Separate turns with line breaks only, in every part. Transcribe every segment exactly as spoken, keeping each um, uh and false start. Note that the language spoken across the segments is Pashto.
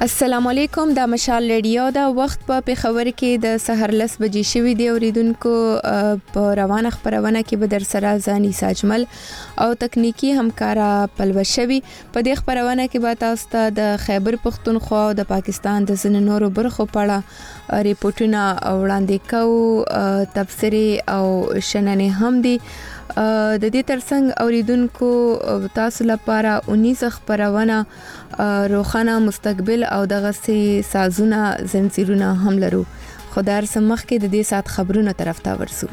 السلام علیکم، دا مشال ریډیو دا وخت په پېښور کې د سحر لس بجې شوي دی. اوریدونکو په روانه خبرونه کې به در سره ځاني ساجمل او تکنیکی همکارا پلوه شوي. په دې خبرونه کې به تاسو ته د خیبر پختونخوا او د پاکستان د ځینو نورو برخو په اړه ریپورتونه وړاندې کوو، تبصرې او شننې هم دي. د دې ترڅنګ اوریدونکو تاسو لپاره اونیزه خبرونه روخانه مستقبل او دغه سي سازونه زنجیرونه هم لرو. خدای سمخ کې د دې سات خبرونو طرف ته ورسو.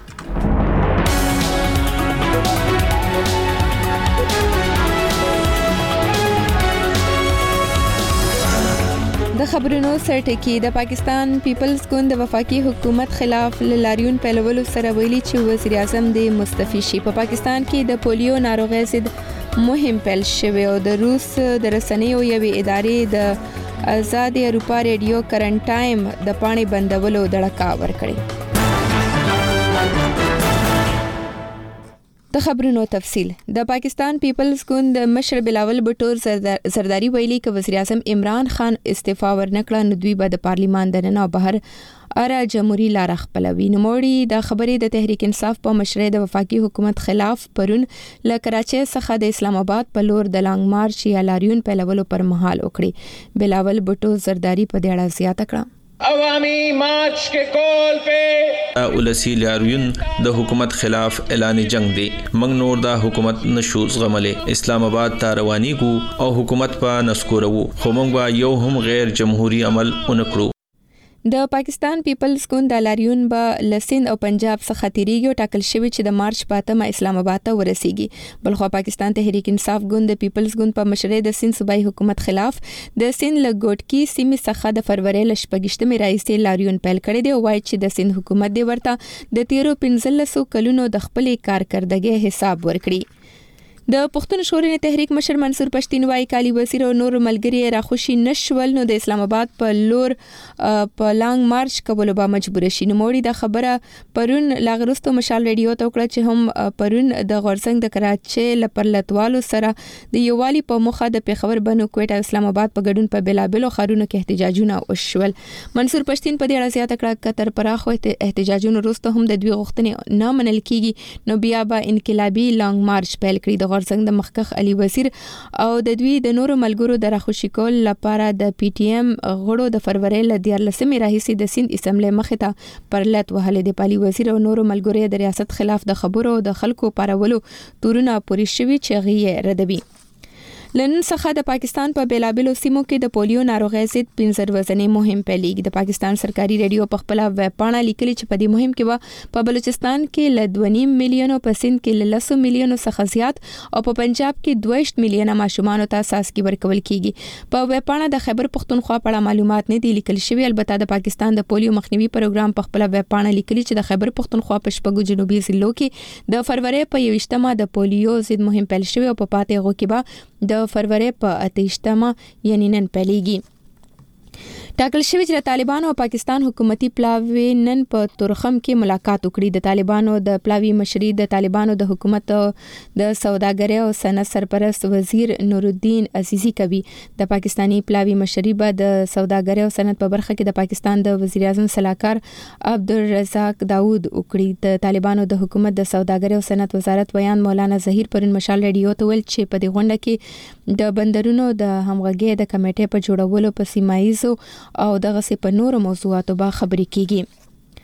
د خبرونو سرټکی د پاکستان پیپلز ګوند د وفاقي حکومت خلاف لاریون پیلولو سره ویلي چې وزیر اعظم د مستعفي شي. په پاکستان کې د پولیو ناروغي ضد مهم پیل شوی او د روس د رسنیو یوې ادارې د آزاد اروپا ریډیو کرنٹ ټایم د پاڼې بندولو دړکا ورکړي. د خبرونو تفصیل. د پاکستان پیپلز ګوند مشر بلاول بټور زرداری ویلي چې وزیر اعظم عمران خان استعفا ورنکړه نو دوی به د پارلیمان دننه او بهر اره جمهوریت لار خپلوي. نوموړي د خبرې د تحریک انصاف په مشرۍ د وفاقي حکومت خلاف پرون له کراچۍ څخه د اسلام آباد په لور د لانګ مارچ یا لاریون پیلولو پر مهال وکړي. بلاول بټور زرداری په دې اړه زیاته کړه.
عوامی مارچ کے کول پہ اولسی لاریون د حکومت خلاف اعلان جنگ دی. منگ نور دا حکومت نشو زغمله اسلام آباد ته رواني کو او حکومت په نسکورو خو موږ با یو هم غیر جمهوریت عمل اونکړو.
د پاکستان پیپلز ګوند د لاریون به لسین او پنجاب څخه تیریږي او ټاکل شوی چې د مارچ په اتمه اسلام آباد ته ورسیږي. بلخو پاکستان تحریک انصاف ګوند د پیپلز ګوند په مشرۍ د سین صوبایي حکومت خلاف د سین لګوټکی سیمې څخه د فروری ل شپږشتمې راځي لاریون پیل کړی دی او وايي چې د سین حکومت دی ورته د تیرو پنځلسو کلونو د خپلې کارکردګۍ حساب ورکړي. د پښتون ژغورنې تحریک مشر منصور پښتين وايي کالی وزیر او نور ملګری راخوشي نشول نو د اسلام آباد په لور په لانګ مارچ کولو به مجبور شي. نو موري د خبره پرون لاغرستو مشال ریډیو ته وکړه چې هم پرون د غورسنګ د کراچۍ لپرلتوالو سره د یووالي په مخه د پیښور بنو کوټه اسلام آباد په ګډون په بلابلو خارونو کې احتجاجونه وشول. منصور پښتين په دې اړه زیاته کړه کتر پراخو احتجاجونو وروسته هم د دوی غوښتنې نه منل کیږي نو بیا به انقلابي لانګ مارچ پیل کړي. د غورسنګ د مخکخ علي وزیر او د دوی د نورو ملګرو د راخوشي کول لپاره د پی ټی ایم غړو د فروری ل دیارلسمې راهیسې د سند اسمبلی مخې ته پرلت وهلې. د پالي وزیر او نورو ملګرو د ریاست خلاف د خبرو د خلکو پارولو تورونه پوری شوي چې غي ردوي. لنن څخه د پاکستان په بیلابلو سیمو کې د پولیو ناروغي ضد پنځه ورځې مهم پیلېږي. د پاکستان سرکاري ریډیو په خپل ویب پاڼه لیکلي چې په دې مهم کې به په بلوچستان کې ل دوه نیم میلیونو، په سند کې ل لس میلیونو څخه زیات او په پنجاب کې دوه میلیونه ماشومان ته اساسي ورکول کیږي. په ویب پاڼه د خیبر پختونخوا په اړه معلومات نه دي لیکل شوی. البته د پاکستان د پولیو مخنیوي پروګرام په خپل ویب پاڼه لیکلي چې د خیبر پختونخوا په شپږو جنوبي ضلعو کې د فروری په یوشتمه د پولیو ضد مهم پیل شوی او په پاتې غو کې به د فروری په اتهشتمه یعنی نن پیلېږي. ټاکل شوی چې طالبانو او پاکستان حکومتي پلاوی نن په تورخم کې ملاقات وکړي. د طالبانو د پلاوی مشري د طالبانو د حکومت د سوداګرۍ او صنعت سرپرست وزیر نور الدین عزیزی کوي. د پاکستانی پلاوی مشري به د سوداګرۍ او صنعت په برخه کې د پاکستان د وزیر اعظم صلاحکار عبدالرزاق داود وکړي. د طالبانو د حکومت د سوداګرۍ او صنعت وزارت ویان مولانا ظهیر پرون مشال ریډیو ته ویل چې په دې غونډه کې د بندرونو د همغږۍ د کمیټې په جوړولو په سیمایزو او دغه سي په نورو موضوعاتو به خبرې کیږي.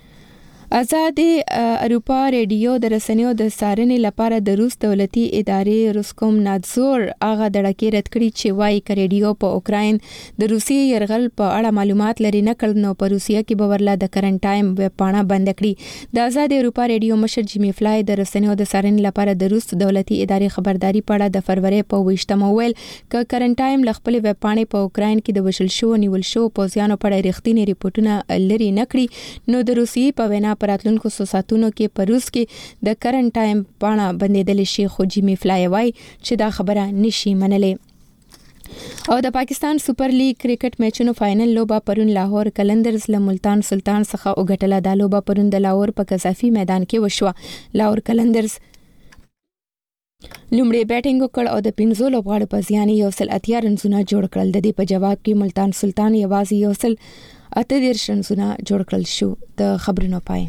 آزاد اروپا ریډیو د رسنیو د څارنې لپاره د روس دولتي ادارې روسکوم نادزور هغه دړکې رد کړي چې وايي ک ریډیو په اوکراین د روسي يرغل په اړه معلومات لري نه کړ نو په روسیا کې به ورلا د کرنٹ ټایم ویب پاڼه بند کړي. د آزاد اروپا ریډیو مشر جیمی فلای د رسنیو د څارنې لپاره د روس دولتي ادارې خبرداري پاړه د فروری په ویشتمه ویل ک کرنٹ ټایم ل خپل ویب پاڼې په اوکراین کې د وشل شو نیول شو پوزیانو په اړه رښتینی ریپورتونه لري نه کړی نو د روسي په وینا پراتلونکو ساتونو کې پروس کې د کرنٹ ټایم پاڼه بندیدل شي. خو جیمی فلای وايي چې دا خبره نشي منلې. او د پاکستان سپر لیګ کرکټ میچونو فائنل لوبه پرون لاهور کلندرز له ملتان سلطان څخه وګټله. د لوبه پرون د لاهور په قذافي میدان کې وشوه. لاهور کلندرز لومړی بیټینګ وکړ او د پنځو لوبغاړو په زیان یو سل اتیا رنزونه جوړ کړل. د دې په جواب کې ملتان سلطان یوازې یو سل اته دیرش رنزونه جوړ کړل شو. د خبرونو پای.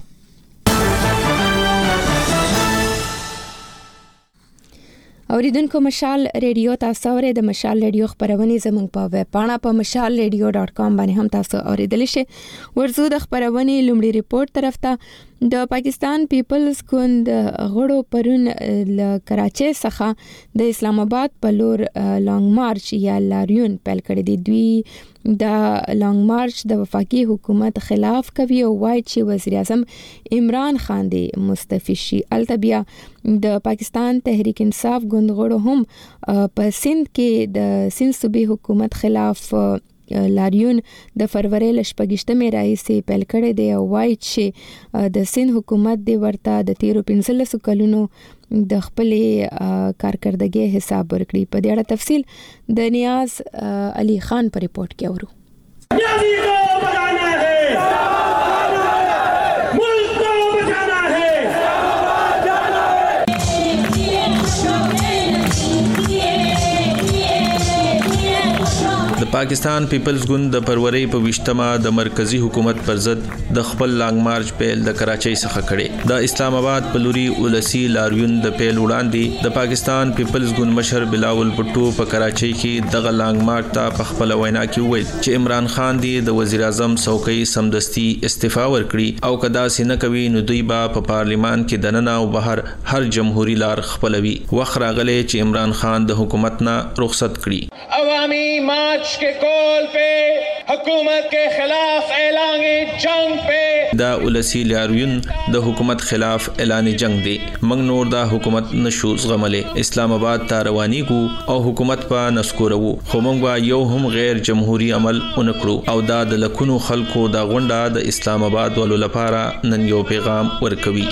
اوریدونکو مشال ریډیو تاسو اورئ. د مشال ریډیو خبرونه زموږ په ویب پاڼه په مشال ریډیو ډاټ کام باندې هم تاسو اوریدلی شئ. ورزو د خبرونه لومړی ریپورت طرف ته. د پاکستان پیپلز ګوند غړو پرون ل کراچۍ څخه د اسلام آباد په لور لانګ مارچ یا لاریون پیل کړی دی. دوی د لانګ مارچ د وفاقي حکومت خلاف کوي او وایي چې وزیر اعظم عمران خان دی مستعفی شي. التبیا د پاکستان تحریک انصاف ګوند غړو هم په سند کې د سند صوبې حکومت خلاف لاریون د فروری لشپږشتمې راهیسې پیل کړی دی او وایي چې د سند حکومت دی ورته د تیرو پنځلسو کلونو د خپلې کارکردګۍ حساب ورکړي. په دې اړه تفصیل د نیاز علي خان په ریپورت کې اورو.
د پاکستان پیپلز ګوند د فروری په ویشتمه د مرکزی حکومت پر ضد د خپل لانګ مارچ پیل د کراچۍ څخه کړي. د اسلام آباد په لوري ولسی لاریون د پیل وړاندې د پاکستان پیپلز ګوند مشر بلاول بټو په کراچۍ کې دغه لانګ مارچ ته په خپل وینا کې وویل چې عمران خان دی د وزیر اعظم څوکۍ سمدستي استعفا ورکړي او کدا سینه کوي نو دوی با په پارلیمان کې دننه او بهر هر جمهوریت لار خپلوي. وخت راغلی چې عمران خان د حکومت نه رخصت کړي.
عوامی مارچ के कॉल पे हुकूमत के खिलाफ ऐलान जंग पे
دا ولسی لاریون د حکومت خلاف اعلان جنگ دی. موږ نور دا حکومت نشو زغملې. اسلام آباد ته رواني کو او حکومت په نسکورو خو موږ یو هم غیر جمهوری عمل اونکړو او دا د لکونو خلکو دا غونډه د اسلام آباد ولو لپاره نن یو پیغام ورکوي.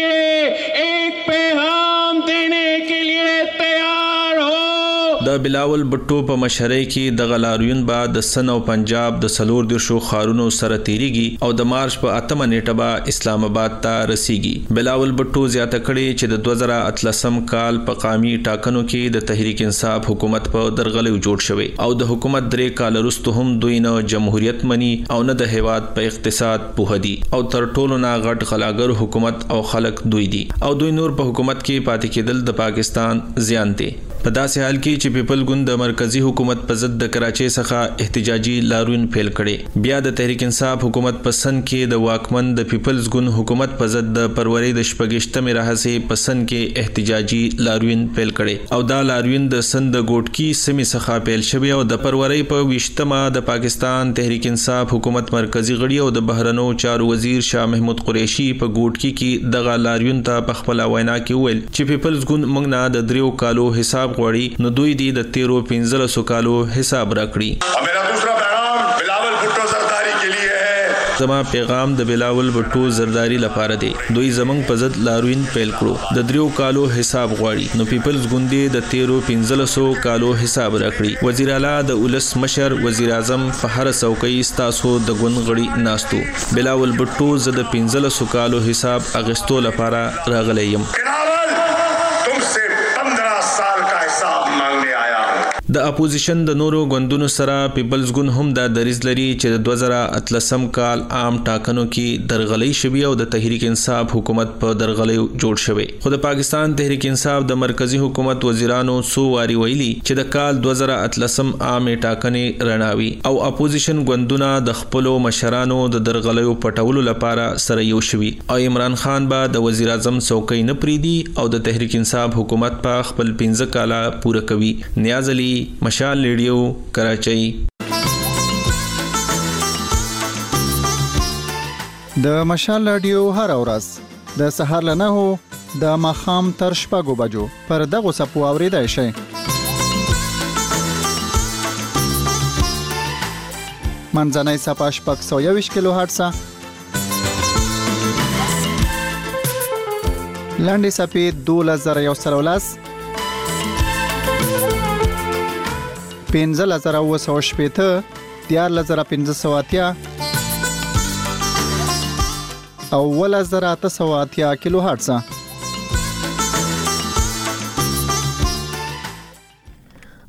د بلاول بټو په مشرۍ کې د غلاریون بعد د سن او پنجاب د سلور دیرشو خارونو سره تیریږي او د مارچ په اتمه نیټه به اسلام آباد ته رسیږي. بلاول بټو زیاته کړي چې د دوه زره اتلسم کال په قامي ټاکنو کې د تحریک انصاف حکومت په درغلې جوړ شوی او د حکومت درې کال وروسته هم دوی نه جمهوریت مني او نه د هیواد په اقتصاد پوه دي او تر ټولو نه غټ غلاګر حکومت او خلک دوی دي او دوی نور په حکومت کې پاتې کېدل د پاکستان زیان دی. په داسې حال کې چې پیپل ګوند د مرکزی حکومت په ضد د کراچۍ څخه احتجاجي لاریون پیل کړي. بیا د تحریک انصاف حکومت په سن کې د واکمن د پیپلز ګوند حکومت په ضد د فروری د شپږشتمې راهیسې په سن کې احتجاجي لاریون پیل کړي او دا لاریون د سن د ګوټکی سیمې څخه پیل شوی او د فروری په ویشتمه د پاکستان تحریک انصاف حکومت مرکزی غړي او د بهرنو چارو وزیر شاه محمود قریشي په ګوټکی کې دغه لاریون ته په خپل وینا کې ویل چې پیپلز ګوند موږ نه د دریو کالو حساب غوړي نو دوی دی د تیرو پنځلسو کالو حساب راکړي.
میرا دوسرا پیغام بلاول بھٹو زرداری کے لیے ہے.
زما پیغام د بلاول بھٹو زرداری لپاره دی. دوی زمنګ په ضد لاروین پیل کړو. د دریو کالو حساب غواړي نو پیپلز ګوندې د تیرو پنځلسو کالو حساب راکړي. وزیر اعلی د ولس مشر وزیر اعظم فخر څوکۍ ستاسو د ګوند غړي ناستو. بلاول بھٹو زه د پنځلسو کالو حساب اغستو لپاره راغلی یم. د اپوزیشن د نورو ګوندونو سره پیپلز ګوند هم دا دریځ لري چې د دوه زره اتلسم کال عام ټاکنو کې درغلۍ شوی او د تحریک انصاف حکومت په درغلۍ جوړ شوی. خو د پاکستان تحریک انصاف د مرکزی حکومت وزیرانو سو واری ویلي چې د کال دوه زره اتلسم عام ټاکنې رڼاوي او اپوزیشن ګوندونه د خپل مشرانو د درغلۍ پټولو لپاره سره یو شوي او عمران خان به د وزیر اعظم څوکۍ نه پریدي او د تحریک انصاف حکومت په خپل پنځه کاله پوره کوي. نیاز علي، مشال ریډیو، کراچۍ.
د مشال رادیو هر ورځ د سهار له نهو د ماښام تر شپږو بجو پر دغو څپو اورېدای شئ. منځنۍ څپه شپږ سوه یوویشت کیلو هرټزه، لنډې څپې دولس زره یو سل او لس، پنځلس زره اووه سوه شپېته، دیارلس زره پنځه سوه اتیا او اوولس زره اته سوه اتیا کیلو هرټزه.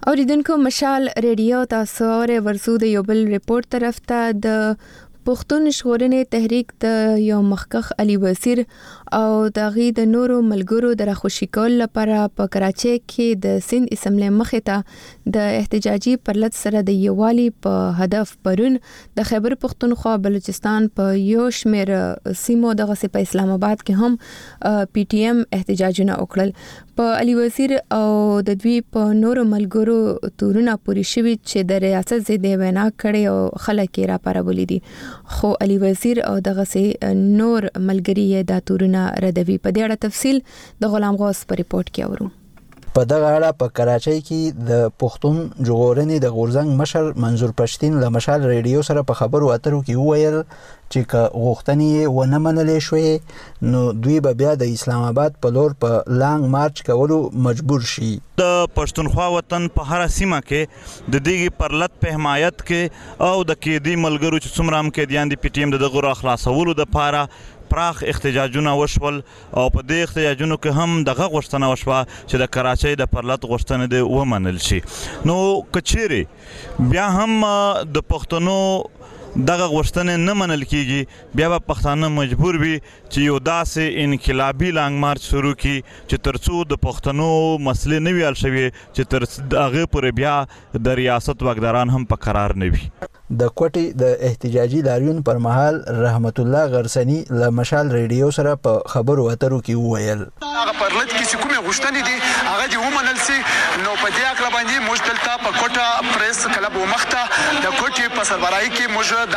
اوریدونکو مشال ریډیو تاسو اورئ ورسو د یو بل ریپورت طرف ته د پښتون ژغورنې تحریک د یو مخکخ علي وزیر او د غي د نورو ملګرو د راخوشي کول لپاره په کراچۍ کې د سند اسمبلی مخې ته د احتجاجي پرلط سره د یووالي په هدف پرون د خیبر پختونخوا بلوچستان په یو شمیر سیمو دغه په اسلام آباد کې هم پی ټی ایم احتجاجونه وکړل. په علي وزیر او د دوی په نورو ملګرو تورونه پوری شوی چې د ریاست ضد وینا کړي او خلک یې را پارولې دي، خو علي وزیر او دغه سي نور ملګری یې د تورونه ردوي. په دې اړه تفصیل د غلام غوث په ریپورت کې اورو.
په دغه اړه په کراچۍ کې د پښتون ژغورنې د غورځنګ مشر منظور پښتين له مشال ریډیو سره په خبرو اترو کې وویل چې که غوښتنې ونه منلې شوې نو دوی به بیا د اسلام آباد په لور په لانګ مارچ کولو مجبور شي.
د پښتونخوا وطن په هر سیمه کې د دې پرلط په حمایت کې او د کېدی ملګرو چې څومره هم کېدیان د پی ټی ایم د غوړه خلاصولو د پاره پراخ احتجاجونه وشول او په دې احتجاجونو کې هم دغه غوښتنه وشوه چې د کراچۍ د پرلط غوښتنه د ومنل شي. نو کچيري بیا هم د پښتنو دغه غوښتنه نه منل کیږي، بیا به پښتانه مجبور وي چې یو داسې انقلابي لانګ مارچ شروع کړي چې ترڅو د پښتنو مسلې نه وي حل شوي چې تر هغه پورې بیا د ریاست واکداران هم په قرار نه وي.
د کوټي د احتجاجي لاریون پر مهال رحمت الله غرسنی له مشال ریډیو سره په خبرو اترو کې وویل
هغه پرلط کې کومه غوښتنې دي هغه دې ومنل سي. نو په دې اړه باندې موږ دلته په کوټه پریس کلب ومخته د کوټي په سربراهي کې موږ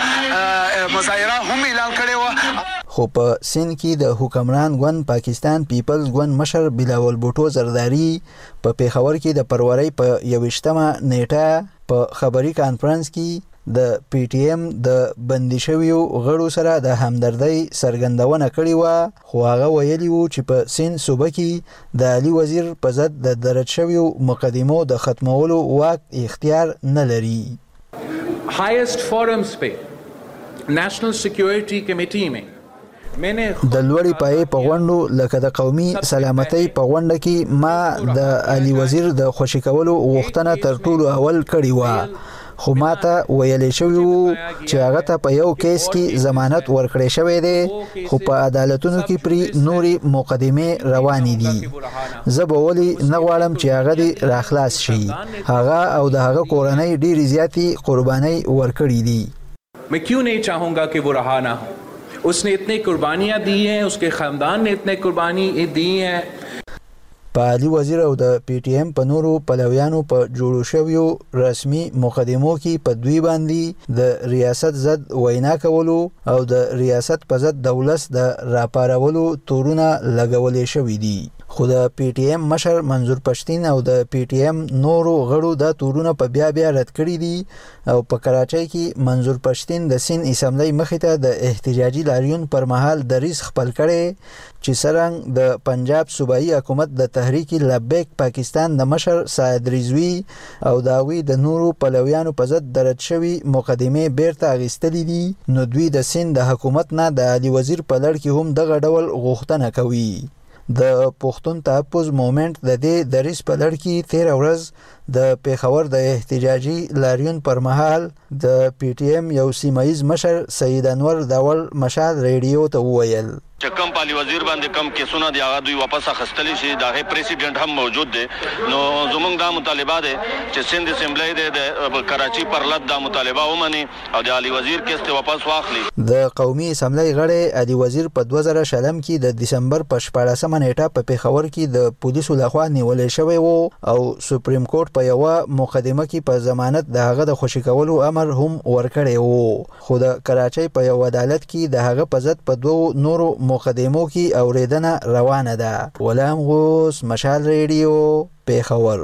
دغه مظاهره هم اعلان کړې و.
خو په سند کې د حکمران ګوند پاکستان پیپلز ګوند مشر بلاول بوټو زرداری په پیښور کې د پرورۍ په یوشتمه نیټه په خبري کانفرنس کې د پی ټی ایم د بندي شویو غړو سره د همدردۍ څرګندونه کړې و، خو هغه ویلي وو چې په سند صوبه کې د علي وزیر په ضد د درج شویو مقدمو د ختمولو واک اختیار نه لري.
highest forums पे नेशनल सिक्योरिटी कमेटी में
د لوړی پای په غونډو لکه د قومي سلامتۍ په غونډه کې ما د علي وزیر د خوشی کولو غوښتنه تر ټولو اول کړې و، خو ماته ویلې شوی وو چې هغه ته په یو کیس کې ضمانت ورکړی شوی دی، خو په عدالتونو کې پری نوري مقدمه روانې دي. زه به ولې نه غواړم چې هغه دې راخلاص شي. هغه او د هغه کورنۍ ډېرې زیاتې قربانۍ ورکړې دي.
मैं क्यों नहीं चाहूँगा कि वो रहा ना हो. उसने इतनी कुर्बानियाँ दी हैं, उसके ख़ानदान ने इतने कुर्बानी दी हैं.
په علي وزیر او د پی ټی ایم په نورو پلویانو په جوړو شویو رسمي مقدمو کې په دوی باندې د ریاست ضد وینا کولو او د ریاست په ضد دولت د راپارولو تورونه لګولې شوې دي. خو د پی ټی ایم مشر منظور پښتين او د پی ټی ایم نورو غړو د تورونه په بیا بیا رد کړی دي او په کراچۍ کې منظور پښتين د سند اسمبلی مخې ته د احتجاجي لاریون پر مهال دریس خپل کړي چې څنګه د پنجاب صوبایي حکومت د تحریک لبیک پاکستان د مشر سعد رضوی او داوی د نورو پلویانو په ضد درج شوی مقدمه بیرته اغستلې دي، نو دوی د سند د حکومت نه د علي وزیر په لړ کې هم دغه ډول غوښتنه کوي. د پښتون تحفظ موومېنټ د دې دریس په لړ کې تیر ورځ د پیښور د احتجاجي لاریون پر مهال د پی ټی ایم یو سیمایز مشر سید انور داول مشال ریډیو ته وویل
چې کم علي وزیر باندې کم کیسونه دی هغه دوی واپس اخستلی شي. دا پریزیډنټ هم موجود دی. نو زمونږ دا مطالبه ده چې سند اسمبلی د کراچي پرلط دا مطالبه ومني او د علي وزیر کیس ته واپس واخلي.
د قومي اسمبلی غړي علي وزیر په دوه زره شلم کې د دسمبر په شپاړسمه نیټه په پیښور کې د پولیسو لخوا نیولې شوی وو او سپریم کورټ په یو مقدمه کې په ضمانت د هغه د خوشی کولو امر هم ورکړی وو، خو د کراچۍ په یو عدالت کې د هغه په ضد په دوه نورو مقدمو کې اوریدنه روانه ده. غلام غوث، مشال ریډیو، پیښور.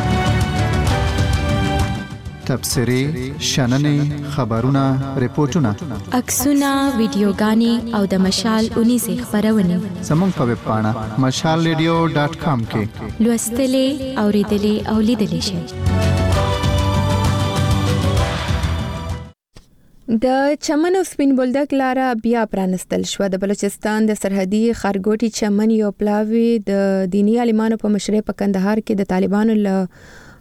تبصرې، شننې، خبرونه، ریپورتونه،
عکسونه، ویډیوګانې او د مشال اونیزه خبرونه
زموږ په ویب پاڼه مشال ریډیو ډاټ کام کې
لوستلې، اوریدلې او لیدلې شئ.
د چمن او سپین بولدک لاره بیا پرانستل شو. د بلوچستان د سرحدي خارګوټي چمن یو پلاوی د دینی عالمانو په مشرۍ په کندهار کې د طالبانو له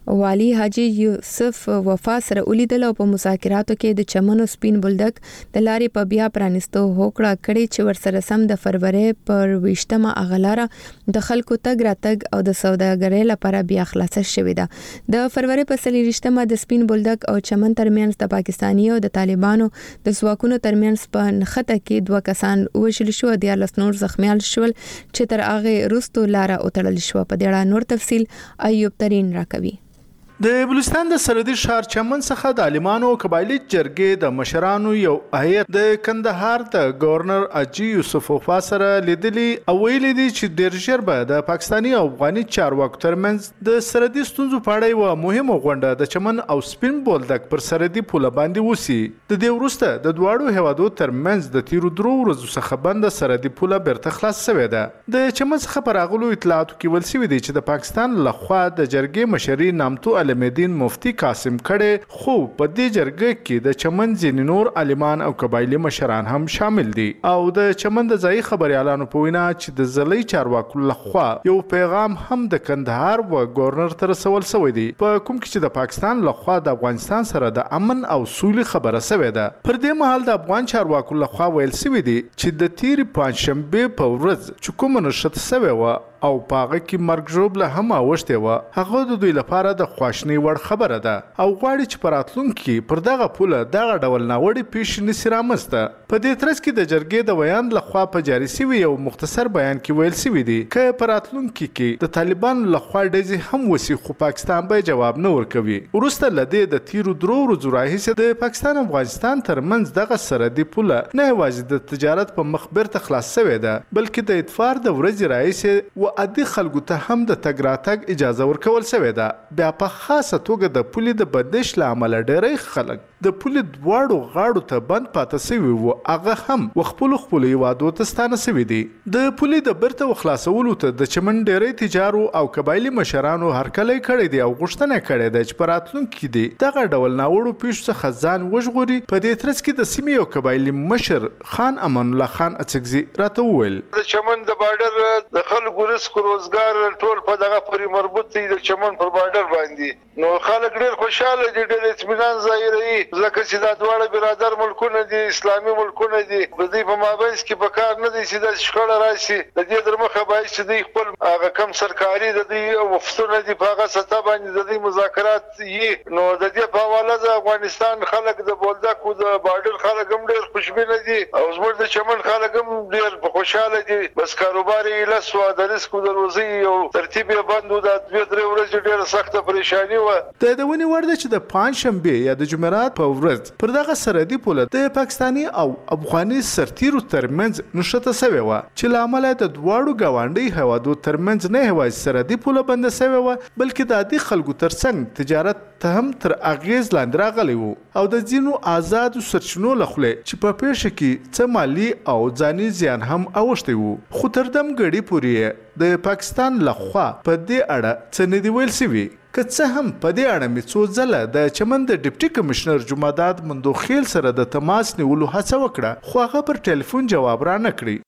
والی حاجی یوسف وفا سره ولیدل او په مذاکراتو کې د چمن او سپین بولدک د لارې په بیا پرانستو هوکړه کړې چې ورسره سم د فروری پر ویشتمه اغلاره د خلکو تګ راتګ او د سوداګرۍ لپاره بیا خلاصه شوې ده. د فروری په څلوېښتمه د سپین بولدک او چمن ترمنځ د پاکستاني او د طالبانو د ځواکونو ترمنځ په نښته کې دوه کسان وژل شو او دیارلس نور زخمیان شول چې تر هغه وروسته لاره وتړل شو. په دې اړه نور تفصیل ایوب ترین راکوي.
د بلوچستان د سرحدي ښار چمن څخه د عالمانو او قبایلي جرګې د مشرانو یو هیئت د کندهار د گورنر حاجي یوسف وفا سره لیدلي او ویلي دي چې ډېر ژر به د پاکستاني او افغاني چارواکو ترمنځ د سرحدي ستونزو په اړه یوه مهمه غونډه د چمن او سپین بولدک پر سرحدي پوله باندې وسي. د دې وروسته د دواړو هیوادو ترمنځ د تیرو درو ورځو څخه بنده سرحدي پوله بیرته خلاص شوې ده. د چمن څخه په راغلو اطلاعاتو کې ویل شوي دي چې د پاکستان لخوا د جرګې مشري نامتو علمالدین مفتی قاسم کړي، خو په دې جرګه کې د چمن ځینې نور عالمان او قبایلي مشران هم شامل دي. او د چمن د ځایي خبريالانو په وینا چې د ځلۍ چارواکو لخوا یو پیغام هم د کندهار و گورنر ته رسول شوی دی، په کوم کې چې د پاکستان لخوا د افغانستان سره د امن او سولې خبره شوې ده. پر دې مهال د افغان چارواکو لخوا ویل شوی دی چې د تیرې پنجشنبې په ورځ چې کومه نښته شوې وه او پاغه کې مرګ ژوبله هم اوښتې وه، هغه د دوی لپاره د خواشنۍ وړ خبره ده او غواړي چې په راتلونکي کې پر دغه پوله دغه ډول ناوړې پیښې نسي رامنځته. په دې ترڅ کې د جرګې د ویاند لخوا په جاري شوي یو مختصر بیان کې ویل شوي دي که په راتلونکي کې د طالبانو لخوا ډزې هم وسي خو پاکستان به جواب نه ورکوي. وروسته له دې د تیرو درو ورځو راهیسې د پاکستان او افغانستان ترمنځ دغه سرحدي پوله نه یوازې د تجارت په مخ بیرته خلاص شوې ده، بلکې د اتفاق د ورځې راهیسې و عادي خلکو ته هم د تګ راتګ اجازه ورکول شوې ده. بیا په خاصه توګه د پولې د بندش له امله ډېری خلک د پولې دواړو غاړو ته بند پاته شوي وو، هغه هم و خپلو خپلو هیوادو ته ستانه شوي دي. د پولې د بیرته وخلاصولو ته د چمن ډېری تجارو او قبایلي مشرانو هرکلی کړی دی او غوښتنه کړې ده چې په راتلونکي کې دي دغه ډول ناوړو پیښو څخه ځان وژغوري. په دې ترڅ کې د سیمې یو قبایلي مشر خان امان الله خان اڅکزي راته وویل
د چمن د بارډر د خلکو رزق روزګار ټول په دغه پورې مربوط دی، د چمن پر بارډر باندې. نو خلک ډېر خوشاله دي، ډېر اطمینان ظاهروي ځکه چې دا دواړه برادر ملکونه دي، اسلامي ملکونه دي. د دوی په مابینځ کې په کار نه دی چې داسې شخړه راشي. د دې در مخه باید چې دوی خپل هغه کم سرکاري د دوی وفتونه دي په هغه سطح باندې د دوی مذاکرات یي. نو د دې په حواله د افغانستان خلک د بولدک او د بارډر خلک هم ډېر خوشبینه دي او زموږ د چمن خلک هم ډېر په خوشاله دي. بس کاروبار یې لس وه، د رزق او د روزۍ یو ترتیب یې بند و. دا دوې درې ورځې ډېره سخته پریشاني وه.
د یادونې وړ ده چې د پنجشنبې یا د جمعرات په ورځ پر دغه سرحدي پوله د پاکستاني او افغاني سرتیرو ترمنځ نښته شوې وه چې له امله د دواړو ګاونډي هیوادو ترمنځ نه یوازې سرحدي پوله بنده شوې وه بلکې د عادي خلکو ترڅنګ تجارت ته هم تر اغیز لاندې راغلی و او د ځینو آزادو سرچینو له خولې چې په پیښه کې څه مالي او ځاني زیان هم اوښتی و. خو تر دم ګړي پورې د پاکستان لخوا په دې اړه څه نه دي ویل شوي. که څه هم په دې اړه مې څو ځله د چمن د ډیپټي کمشنر جمعداد مندوخیل سره د تماس نیولو هڅه وکړه خو هغه پر ټلیفون جواب را نه کړی.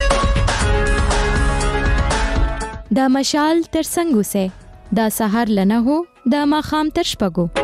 د مشال تر څنګ اوسئ، د سهار لنه هو د ماښام تر شپږو.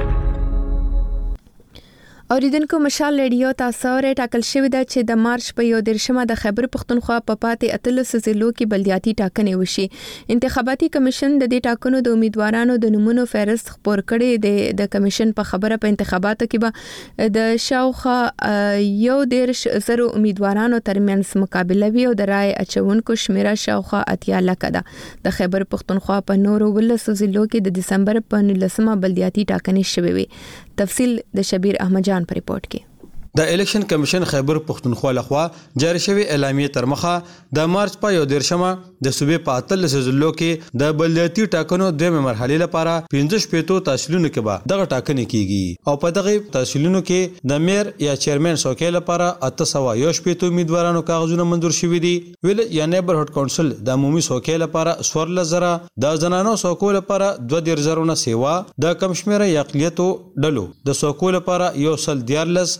اوریدونکو مشال ریډیو تاسو ته ټاکل شوې ده چې د مارچ په یو دیرشمه د خیبر پښتونخوا په پاتې اتلس ضلعو کې بلدیاتي ټاکنې وشي. انتخاباتي کمیشن د دې ټاکنو د امیدوارانو د نومونو فهرست خپور کړي دی. د کمیشن په خبره په انتخاباتو کې به د شاوخوا یو دیرش زرو امیدوارانو ترمنځ مقابله وي او د رای اچونکو شمیره شاوخوا اتیا لکه ده. د خیبر پښتونخوا په نورو ولسو ضلعو کې د دسمبر په نولسمه بلدیاتي ټاکنې شوې وي. تفصیل د شبیر احمد جان په ریپورت کې.
د الیکشن کمیشن خیبر پښتونخوا لخوا جاری شوی اعلامیه تر مخه د مارچ په یو دیرشمه د صوبې په اتلس ضلعو کې د بلدیاتي ټاکنو دویمه مرحله لپاره پنځه شپږ تحصیلونو کې به دغه ټاکنې کیږي او په دغه تحصیلونو کې د میر یا چیرمن څوکۍ لپاره اته سوه یو شپږ امیدوارانو کاغذونه منظور شوي دي. ویل یا نیبرهډ کونسل د عمومي څوکۍ لپاره څوارلس زره، د زنانو څوکو لپاره دوه دېرش زرونه سیوا، د کم شمېره اقلیتو ډلو د څوکو لپاره یو سل دیارلس، د ځوانانو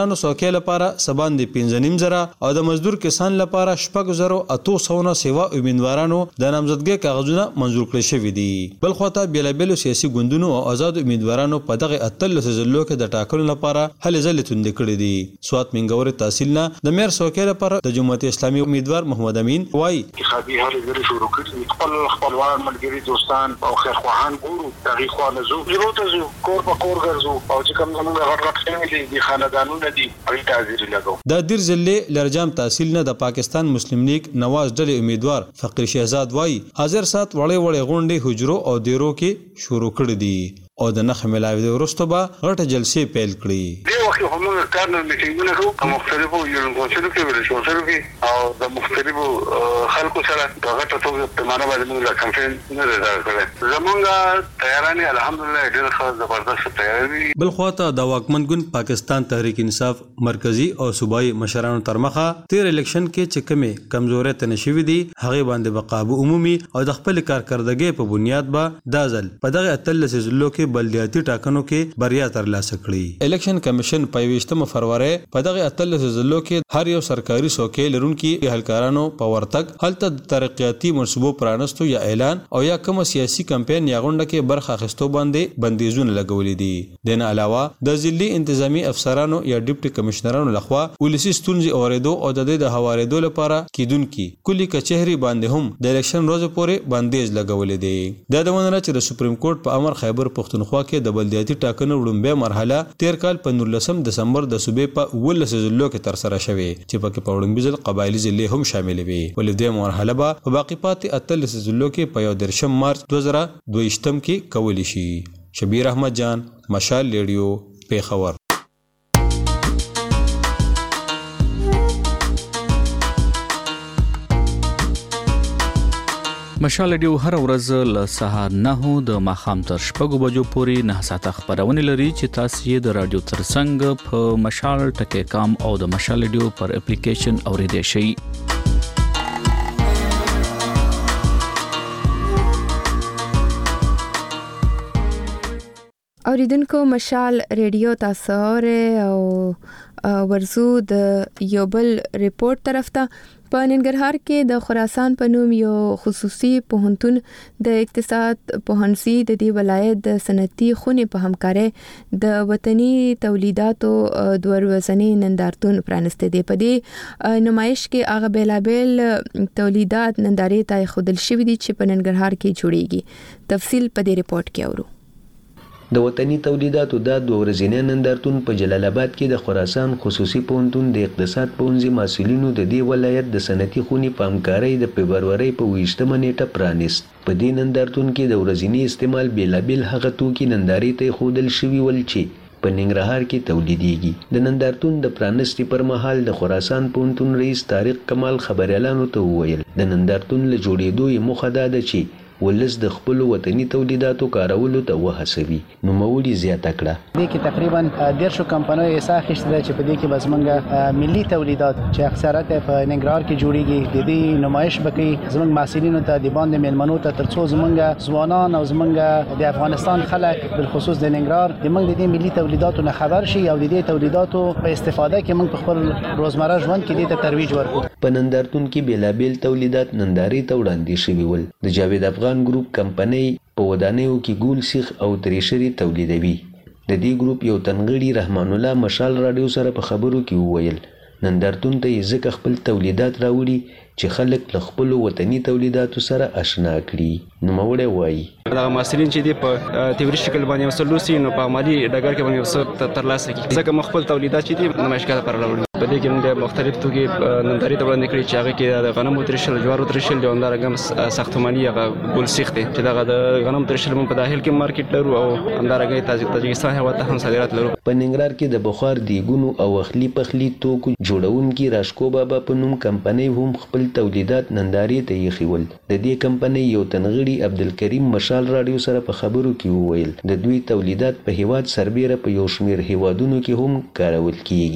ځوانانو څوکۍ لپاره سباندې پنځه نیم زره او د مزدور کسان لپاره شپږ زره اتو سوه سیوا امیدوارانو د نامزدګۍ کاغذونه منظور کړل شوي دي. بل خواته بېلابېلو سیاسي ګوندونو او آزادو امیدوارانو په دغه اتلسو ضلعو کې د ټاکنو لپاره هلې ځلې توندې کړې دي. سوات منګورې تحصیل نه د میر څوکۍ لپاره د جمهوریت اسلامي امیدوار محمد امین وایي
انتخابي هلې ځلې شروع کړي، خپل خپلوان ملګري دوستان او خیرخواهان ګورو، دغې خوا نه ځو، ژرو ته ځو، کور په کور ګرځو او چې کوم زموږ غټ غټ فیملي دي، خاندانونه دي، هغې ته حاضري لګوو.
د دیر ضلع لرجام تحصیل نه د پاکستان مسلم لیگ نواز ډلې امیدوار فقیر شهزاد وایي حاضر سات وړې وړې غونډې حجرو او دیرو کې شروع کړي دي او د نښه ملاوي وروسته به غټه جلسې پیل کړي.
دې وخت کې همغه کارنر میټینګونه کوو په مختلفو یونیورسټیو کې ولسمشرو کې او د مختلفو خلکو سره د غټه توګه په معنا باندې موږ کمپاین نه لرو کړی. زمونږ تیارانې الحمدلله ډېر ښه زبردست تیاری.
بل خواته د واکمن ګوند پاکستان تحریک انصاف مرکزی او صوبایي مشرانو تر مخه تیر الیکشن کې چې کمې کمزورۍ تنه شوي دي هغې باندې به قابو عمومي او د خپل کارکردګۍ په بنیاد به دا ځل په دغه اتلسو ضلعو کې بلدیاتي ټاکنو کې بریا ترلاسه کړي. الیکشن کمیشن په یویشتمه فروری په دغه اتلسو ضلعو کې هر یو سرکاري څوکۍ لرونکي اهلکارانو په ورتګ هلته د ترقیاتي منصوبو پرانستو یا اعلان او یا کومه سیاسي کمپاین یا غونډه کې برخه اخیستو باندې بندیزونه لګولي دي. د نه علاوه د ضلعي انتظامی افسرانو یا ډیپټي کمشنرانو لخوا ولسي ستونزې اورېدو او د دې د هوارېدو لپاره کیدونکي کلي کچهري باندې هم د الیکشن ورځو پورې بندیز لګولي دي. دا د ونه چې د سپریم کورټ په امر خیبر پښتونخوا کې د بلدیاتي ټاکنو وړاندې مرحله تیر کال په نولسم دسمبر د صوبې په ولس ضلعو کې تر سره شوې چې پکې په وړاندې ځل قبایلی ضلع هم شامل وي. ولې دې مرحله به په باقي پاتې اتلس ضلعو کې په یو درشم مارچ دوه زره دوهشتم کې کولی شي. شبیر احمد جان، مشال ریډیو، پیښور.
مشال ریډیو هر ورځ له سهار نهو د ماښام تر شپږو بجو پورې نه ساعته خبرونه لري چې تاسو یې د رادیو ترڅنګ په مشال ټکی کام او د مشال ریډیو پر اپلیکیشن اوریدئ شئ.
اوریدونکو مشال ریډیو تاسو او ورزو د یو بل ریپورت طرف ته په ننګرهار کې د خراسان په نوم یو خصوصي پوهنتون د اقتصاد پوهنځي د دې ولایت د صنعتي خونې په همکارۍ د وطني تولیداتو دوه ورځنی نندارتون پرانسته دی. په دې نمایش کې هغه بیلابل تولیدات نندارې ته ښودل شوي دي چې په ننګرهار کې جوړیږي. تفصیل په دې ریپورت کې اورو.
د وطني تولیداتو د دوه ورځنی نندارتون په جلال آباد کې د خراسان خصوصي پوهنتون د اقتصاد پوهنځي مسؤلینو د دې ولایت د صنعتي خونې په همکارۍ د فبرورۍ په اوویشتمه نیټه پرانیست. په دې نندارتون کې د ورځني استعمال بیلابل هغه توکي نندارې ته ښودل شوي ول چې په ننګرهار کې تولیدېږي. د نندارتون د پرانستې پر مهال د خراسان پوهنتون رئیس طارق کمال خبریالانو ته وویل د نندارتون له جوړېدو یې موخه دا ده چې ولس د خپل وطني تولیداتو کارولو ته وهڅوي. نوموړي زیاته کړه
دې کې تقریبا دیرشو کمپنیو حصہ اخیسته چې په دې کې بس موږ ملي تولیدات چې اکثریت په ننګرهار کې جوړیږي د دې نمایش وکړي زموږ محصلینو ته د باندې میلمنو ته ترڅو زموږ ځوانان او زموږ د افغانستان خلک بالخصوص د ننګرهار د موږ د دې ملي تولیداتو نه خبر شي او د دې تولیداتو په استفاده کې موږ په خپل روزمره ژوند کې دې ته ترویج ورکړو.
په نندارتون کې بیلابل تولیدات نندارې ته وړاندې شوي ول. د جاوید افغان ګروپ کمپنۍ په ودانیو کې ګول سیخ او تریشري تولیدوي. د دې ګروپ یو تنغړي رحمان الله مشال رادیو سره په خبرو کې وویل نندارتون ته یې ځکه خپل تولیدات راوړي چې خلک له خپلو وطني تولیداتو سره اشنا کړي. نوموړی وایي
دغه محصلین چې دي په تیوري شکل باندې یو څه لوسي نو په عملي ډګر کې باندې یو څه ترلاسه کړي ځکه موږ خپل تولیدات چې دي نمایشګاه لپاره راوړي. په دې کې موږ مختلف توکي نندارې ته وړاندې کړي چې هغه کې د غنمو ترشل، جوارو ترشل او همدارنګه ساختماني هغه ګل سیخ دی چې دغه د غنمو ترشل په داخل کې مارکیټ لرو او همدارنګه تاجکستان هیواد ته هم صادرات لرو.
په ننګرهار کې د بخار دیګونو او اخلي پخلي توکو جوړونکي راشکو بابا په نوم کمپنۍ هم خپل تولیدات نندارې ته یې ول. د دې کمپنۍ یو تنغړي عبدالکریم مشال رادیو سره په خبرو کې وویل د دوی تولیدات په هیواد سربیره په یو شمیر هیوادونو کې هم کارول کیږي.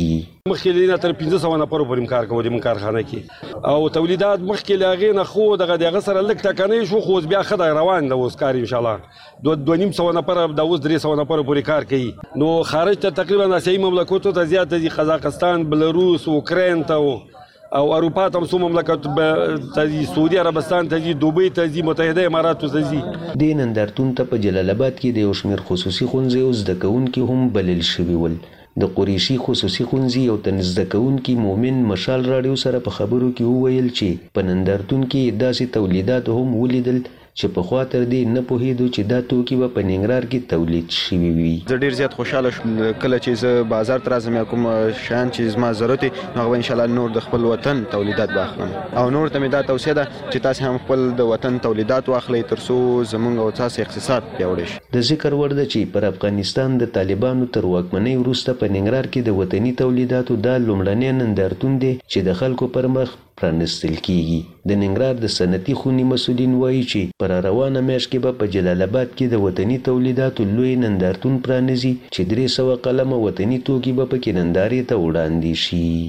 مخکې نه تر پنځه سوه نفرو پورې کار کوو د کارخانه کې او تولیدات مخکې له هغې نه خو دغه د هغه سره لږ ټکنۍ شو خو اوس بیا ښه ده روان ده اوس کار انشاءالله دوه دوه نیم سوه نفره د اوس درې سوه نفرو پورې کار کوي نو خارج ته تقریبا اسیایي مملکتو ته زیات ځي قزاقستان بلاروس اوکراین ته او اروپا ته هم څو مملکت ته ځي سعودي عربستان ته ځي دوبۍ ته ځي متحده اماراتو ته ځي.
دې نندارتون ته په جلال آباد کې د یو شمېر خصوصي ښوونځیو زده کوونکي هم بلل شوي ول. د قریشي خصوصي ښوونځي یو تن زده کوونکي مومن مشال راډیو سره په خبرو کې وویل چې په نندارتون کې داسې تولیدات هم ولیدل چې په خوا تر دې نه پوهېدو چې دا توکي به په ننګرهار کې تولید شوي وي.
زه ډېر زیات خوشحاله شوم کله چې زه بازار ته راځم یا کوم شیان چې زما ضرورت وي نو هغه به انشاءالله نور د خپل وطن تولیدات به اخلم او نور ته مې دا توصیه ده چې تاسې هم خپل د وطن تولیدات واخلئ تر څو زموږ او تاسې اقتصاد پیاوړی شي.
د ذکر وړ ده چې پر افغانستان د طالبانو تر واکمنۍ وروسته په ننګرهار کې د وطني تولیداتو دا لومړنی نندارتون دی چې د خلکو پر مخ پرانستل کیږي. د ننګرهار د صنعتي خونې مسؤلین وایي چې پر روانه میاشت کې به په جلال آباد کې د وطني تولیداتو لوی نندارتون پرانیزي چې درې سوه قلمه وطني توکي به پکې نندارې ته وړاندې شي.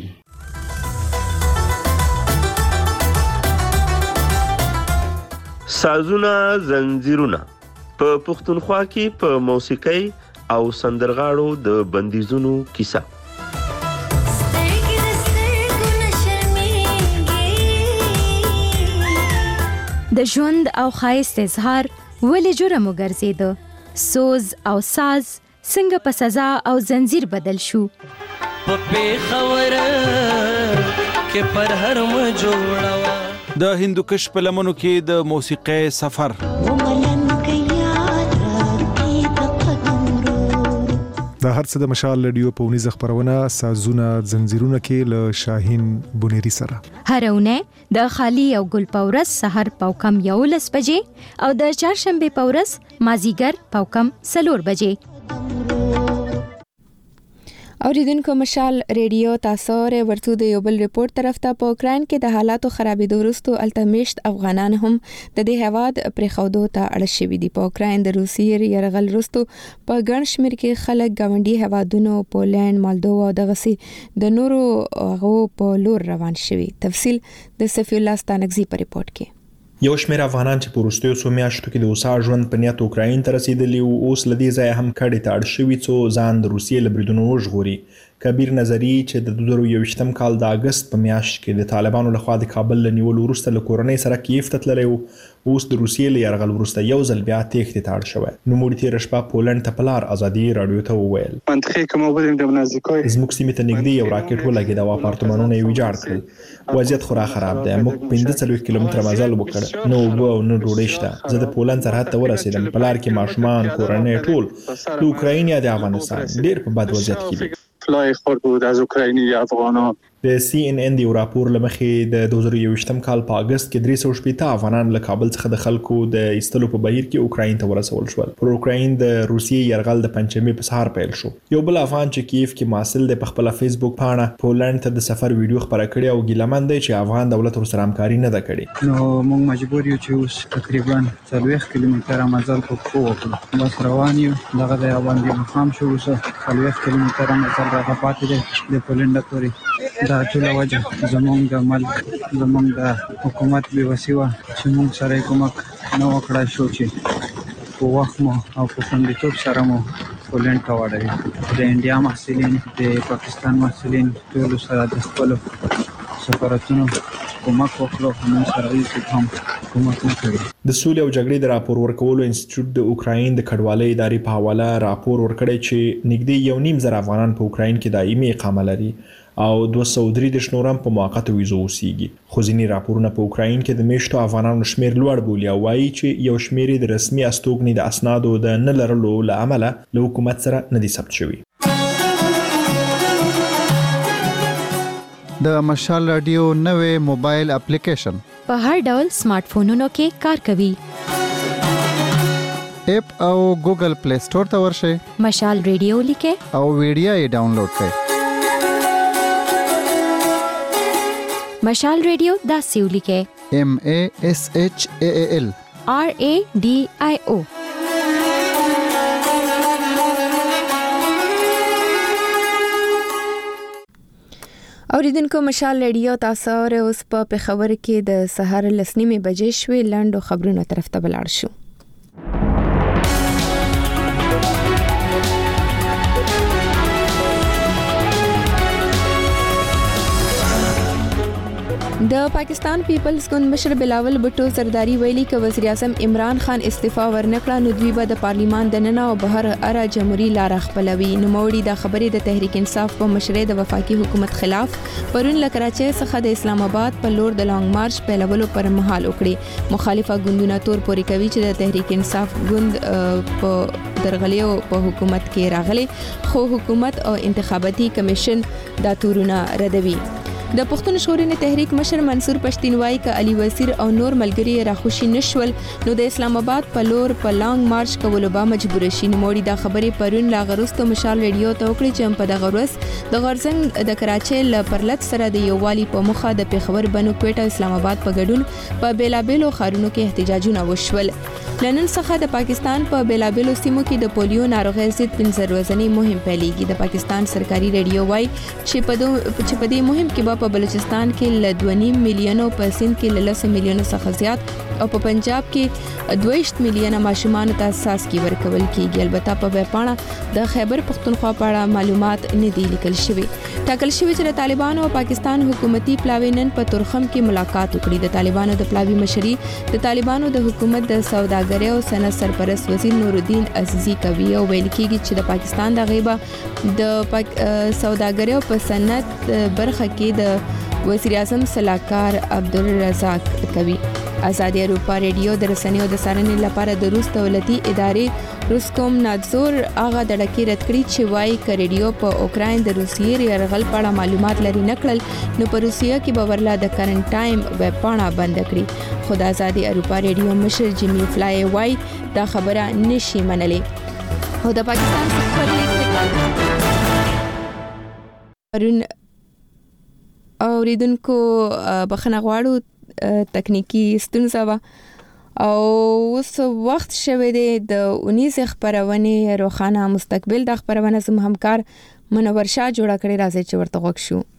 سازونه زنځیرونه په پښتونخوا کې په موسیقۍ او سندرغاړو د بندیزونو کیسه.
د ژوند او ښایست اظهار ولې جرم وګرځېده؟ سوز او ساز څنګه په سزا او زنځیر بدل شو؟ په پېښور کې پر هر م جوړه
د هندوکش په لمنو کې د موسیقۍ سفر
دا هر څه د مشال رادیو په ونیزه خبرونه سازونه زنجیرونه کې له شاهین بونيري سره
هر اونۍ د خالی او ګل پورس سحر پاوکم یولس بجې او د چهارشنبه پورس مازیګر پاوکم سلور بجې.
اوریدونکو مشال ریډیو تاسو ر ورته د یو بل ریپورت طرف ته په اوکرين کې د حالاتو خرابېدو وروسته التمیشت افغانان هم د دې هواد پر خودو ته اړ شوي دي. په اوکرين د روسیې يرغل وروسته په ګڼ شمېر کې خلک گاونډي هوادونو پولند مالدووا او دغسي د نورو هغو په لور روان شوي. تفصیل د صفی الله ستانکزي په ریپورت کې.
یو شمېر افغانان چې په وروستیو څو میاشتو کې د اوسا ژوند په نیت اوکراین ته رسیدلي وو اوس له دې ځایه هم کډې ته اړ شوي څو ځان د روسیې له بریدونو وژغوري. کبیر نظري چې د دوه زره یوویشتم کال د اګست په میاشت کې د طالبانو لخوا د کابل له نیولو وروسته له کورنۍ سره کیف ته تللی و اوس د روسیې له یرغل وروسته یو ځل بیا تېښتې ته اړ شوی. نوموړي تېره شپه پولنډ ته په لار ازادي راډیو ته وویل زموږ سیمې ته نږدې یو راکټ ولګېد او اپارتمانونه یې ویجاړ کړل. وضعیت خورا خراب دی. موږ پنځه څلوېښت کیلومتره مزل وکړ نه اوبه او نه ډوډۍ شته. زه د پولنډ سرحد ته ورسېدم. په لار کې ماشومان کورنۍ ټول د اوکراین یا د افغانستان ډېر په بد وضعیت کې دي.
فلای خور بود از اوکراینی افغانان.
د سی ان ان دی راپور لمخې د دوه زره یوویشتم کال په اگست کې درې سوه شپېته افغانان له کابل څخه د خلکو د ایستلو په بهیر کې اوکراین ته ورسول شول. پر اوکراین د روسیې یرغل د پنځمې په سهار پیل شو. یو بل افغان چې کیف کې محصل دی په خپل فیسبوک پاڼه پولند ته د سفر ویډیو خبره کړې او ګیلمن دی چې افغان دولت ورسره همکاري نه ده کړې.
نو موږ مجبور یو چې اوس تقریبا څلوېښت کیلومتره مزل په پښو وکړو. بس روان یو دغه د باندې مخام شو اوس څلوېښت کیلومتره مزل راغلی پاتې دی د پولنډ پورې. دا ټوله وجه زموږ د ملک زموږ د حکومت بې وسي وه چې موږ سره یې کومک نه وکړای شو چې په وخت مو او په خوندیتوب سره مو پولنډ ته واړوي. د انډیا محصلین د پاکستان محصلین ټولو سره د خپلو سفارتونو کومک وکړو خو موږ سره هېڅ هم کومک نه کړی.
د سولې او جګړې د راپور ورکولو انسټیټیوټ د اوکراین د کډوالۍ ادارې په حواله راپور ورکړی چې نږدې یو نیم زر افغانان په اوکراین کې دایمي اقامه لري او دوه سوه درې دېرش نور هم په موقته ویزو اوسیږي. خو ځینې راپورونه په اوکراین کې د میشتو افغانانو شمېر لوړ بولي او وایي چې یو شمېر یې د رسمي استوګنې د اسنادو د نه لرلو له امله له حکومت سره نه دي ثبت شوي.
د مشال رادیو نوې موبایل اپلیکیشن
په هر ډول سمارټ فونونو کې کار کوي.
اپ او ګوګل پلی سٹور ته ورشئ.
مشال رادیو لیکئ
او ویډیو یې ډاونلوډ کړئ.
مشال رادیو داسې ولیکئ
M A S H A A L
R A D I O.
اوریدونکو مشال رادیو تاسو ر اوس په خبر کې د سحر لسنیمه بجې شوې لاندو خبرونو طرف ته بلاړ شو. د پاکستان پیپلز ګوند مشر بلاول بټو زرداری ویلي ک وزیر اعظم عمران خان استعفا ورنکړه نو دوی به د پارلیمان دننه او بهر اره جمهوریت لار خپلوي. نو موړي د خبرې د تحریک انصاف په مشرۍ د وفاقي حکومت خلاف پرون لکراچي څخه د اسلام آباد په لور د لانګ مارچ پیلولو پر مهال وکړي. مخالفه ګوندونه تور پوري کوي چې د تحریک انصاف ګوند په درغلیو په حکومت کې راغلي خو حکومت او انتخاباتي کمیشن دا تورونه ردوي. د پښتون ژغورنې تحریک مشر منصور پښتین وایي ک علي وزیر او نور ملګری راخوشي نشول نو د اسلام آباد په لور په لانګ مارچ کولو به مجبور شي. نوموړي دا خبرې پرون لا غرستو مشال رادیو ته وکړي چې په دغه ورځ د غرزنګ د کراچۍ ل پرلط سره د یووالي په مخه د پیښور بنو کوټه اسلام آباد په ګډون په بیلابېلو ښارونو کې احتجاجونه وشول. لنن څخه د پاکستان په بیلابېلو سیمو کې د پولیو ناروغۍ ضد پنځه ورځنی مهم پیلېږي. د پاکستان سرکاري رادیو وایي چې په دې مهم کې په بلوچستان کې ل دوه نیم میلیونو په سند کې ل لس میلیونو څخه زیات او په پنجاب کې دوه میلیونه ماشومان ته اساسي ورکول کیږي. البته په وپاڼه د خیبر پختونخوا په اړه معلومات نه دي لیکل شوی. ټاکل شوی چې د طالبانو او پاکستان حکومتي پلاوینن په ترخم کې ملاقات وکړي. د طالبانو د پلاوی مشري د طالبانو د حکومت د سوداګرۍ او صنعت سرپرست وزیر نورالدین عزیزی کوي او ویل کیږي چې د پاکستان د غیبه د سوداګرۍ او په صنعت برخه کې د وزیر اعظم صلاحکار عبدالرزاق کوي. آزادي اروپا رادیو د رسنیو د سارنې لپاره د روس دولتي ادارې روسکوم نادزور هغه د ډکی رد کړی چې وایي ک رادیو په اوکراین د روسیې یرغل په اړه معلومات لري نکړل نو په روسیه کې به ورلا د کرنٹ ټایم ویب پاڼه بند کړي. خو د آزادي اروپا رادیو مشر جیمی فلای وایي دا خبره نشي منلي. او د پاکستان سپر لیګ پرون اوریدونکو بخنه غواړو تکنیکی ستونزه وا او اوس وخت شوه دی د اونیس خبرونه روخانه مستقبل د خبرونه زم همکار منور شاه جوړه کړی راځي چې ورته غوښ شو.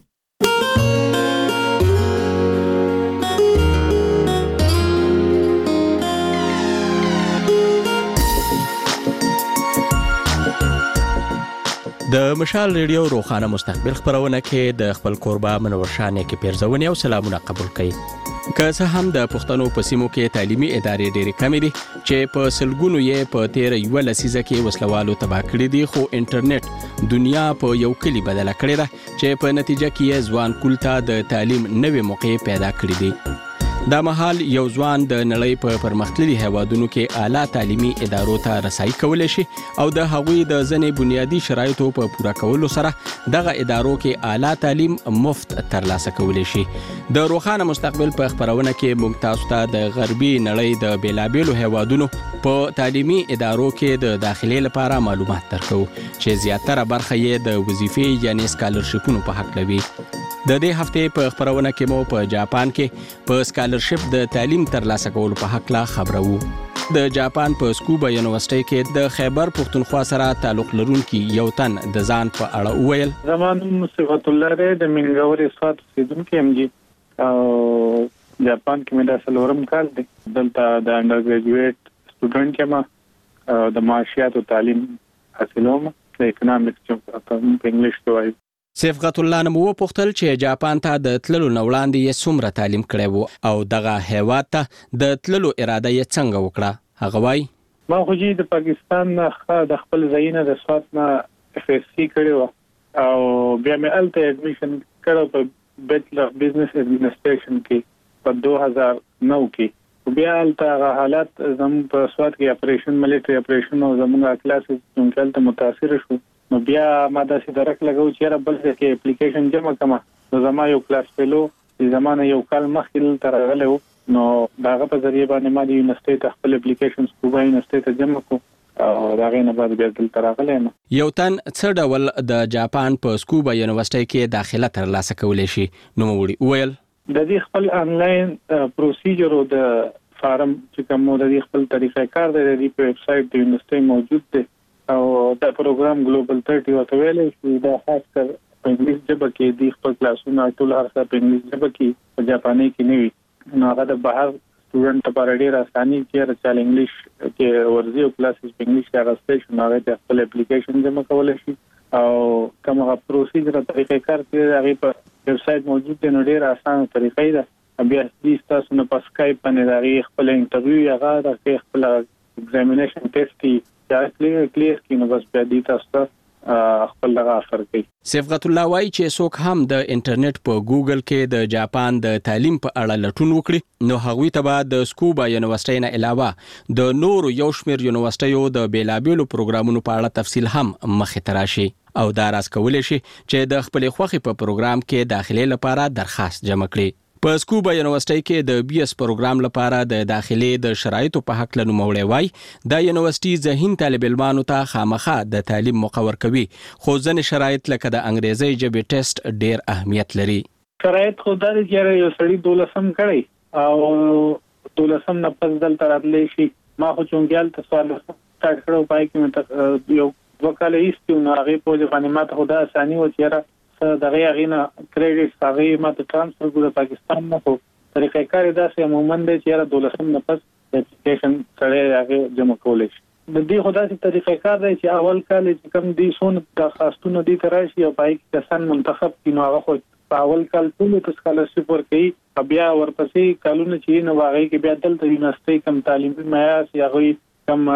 د مشال ریډیو روخانه مستقبل خبرونه کې د خپل قربا منور شانه کې پیرزونی او سلامونه قبول کړي. که څه هم د پښتنو په سیمو کې تعلیمي ادارې ډېرې کمې دي چې په سلګونو یې په تیر یو لسیزه کې وسلوالو تباہ کړي دي خو انټرنیټ دنیا په یو کلی بدله کړې ده چې په نتیجه کې ځوان کولتا د تعلیم نوې موقع پیدا کړې دي. دا مهال یو ځوان د نړۍ په پرمختللي هیوادونو کې اعلی تعلیمي ادارو ته رسایي کولای شي او د هغوی د ځنې بنیادی شرایطو په پوره کولو سره دغه ادارو کې اعلی تعلیم مفت ترلاسه کولای شي. د روخانه مستقبل په خبرونه کې موږ تاسو ته د غربي نړۍ د بیلابېلو هیوادونو په تعلیمي ادارو کې د داخلي لپاره معلومات درکو چې زیاتره برخه یې د وظیفې یعنی سکالرشپونو په حق لوي. د دې هفته په خبرونه کې مو په جاپان کې په سکالرشپ د تعلیم ترلاسه کولو په حق لا خبرو. د جاپان په سکوبا یونیورسيټي کې د خیبر پختونخوا سره تعلق لرونکي یو تن د ځان په اړه وویل.
زمانو صفات الله ر د منګوري صفات سیدونکو ام جی او جاپان کې مې د سلورم کال دی دلته د انډر ګریجویټ سټوډنټ یم د معاشيات او تعلیم حاصلوم د اکونومکس په انګلیش کې وایي.
صفات الله نمو پختل چې جاپان ته د تللو نوړاندې یې څومره تعلیم کړی وو او دغه هیواد ته د تللو اراده یې څنګه وکړه. هغه وایي
ما خو چې د پاکستان نه د خپل ځایونه د سوات نه اف اس سی کړی و او بیا مې الته اډمیشن کړو په بیچلر اف بزنس ایڈمنسټریشن کې په دوه هزار نو کې. بیا الته حالات زم په سوات کې اپریشن ملټری اپریشن او زموږه کلاسز څنګه ته متاثر شو نو بیا ما د سیدرک لګو چې را بل څه کې اپلیکیشن جمع کما نو زما یو کلاس فیلو زمانه یو کال مخکې تر غلو نو داغه په ذریعہ باندې ما د یونیورسيټي ته خپل اپلیکیشن سکوبا یونیورسيټي ته جمع کو او داغه نه بعد بیا دل تر غلې نو
یو تن څه ډول د جاپان په سکوبا یونیورسيټي کې داخله ترلاسه کولای شي نو وړي ویل
د دې خپل انلاین پروسیجر او د فارم چې کوم د دې خپل طریقې کار دی د دې په ویب سټ د یونیورسيټي موجود دی او دا پروګرام ګلوبل تیرټي وته ویلې چې دا خاص کر په انګلیش ژبه کې د خپل کلاسونو ټول هر څه په انګلیش ژبه کې په جاپاني کې نه وي نو هغه د بهر سټوډنټ لپاره ډېر اساني چې چې انګلیش کې ورزي او کلاسز په انګلیش کې راځي چې هغه د خپل اپلیکیشن جمع کولای شي او کومه پروسیجر طریقې کار چې هغه په ویب سټ موجود دی نو ډېر اسانه طریقې ده بیا د تاسو نه په سکایپ باندې راغی خپل انټرویو هغه د خپل ایگزامینیشن ټیسټ کې کلیئر کلیئر کې نو بس بیا د تاسو خپل لغه اثر کوي.
صفغت الله وایي چې څوک هم د انټرنیټ په ګوګل کې د جاپان د تعلیم په اړه لټون وکړي نو هغوی ته به د سکوبا یونیورسيټي نه علاوه د نورو یو شمېر یونیورسيټیو د بیلابېلو پروګرامونو په اړه تفصیل هم مخې ته راشي او دا راز کولی شي چې د خپل خوښې په پروګرام کې داخلي لپاره درخواست جمع کړي. په سکوبا یونیورسيټي کې د بي اس پروګرام لپاره د داخلي د شرایطو په حق له نوموړی وای د یونیورسيټي ذهین طالب علمانو ته خامخا د تعلیم مقرر کوي خو ځینې شرایط لکه د انګریزي ژبې ټیسټ ډیر اهمیت لري.
شرایط خو دا دي چې یو سړی دولسم کړي او دولسم نه پس دلته راتلی شي ما خو چونګیال ته سوال سٹارټ کړو پای کې مته یو وکاله ایستو نو هغه په ځواني ماته خدا اساني و چې دغه غینا کریډټ هغه ماته ترانسفر ګور پاکستان نه کو طریقې کار داسې عموما د چیرې دولسم نه پس اپلیکیشن سره هغه جمع کولای شي د دې خدای څخه طریقې کار دی چې اول کال چې کم دي سون د خاصتونو دي تراشي او پای کې کسان منتخب کینو هغه خو په اول کال ټول په سکالرشپ ورکړي بیا ورپسې کالونه چې نو هغه کې بیا دلته یونیورسيټي کم تعلیمي معیار یا هغه کم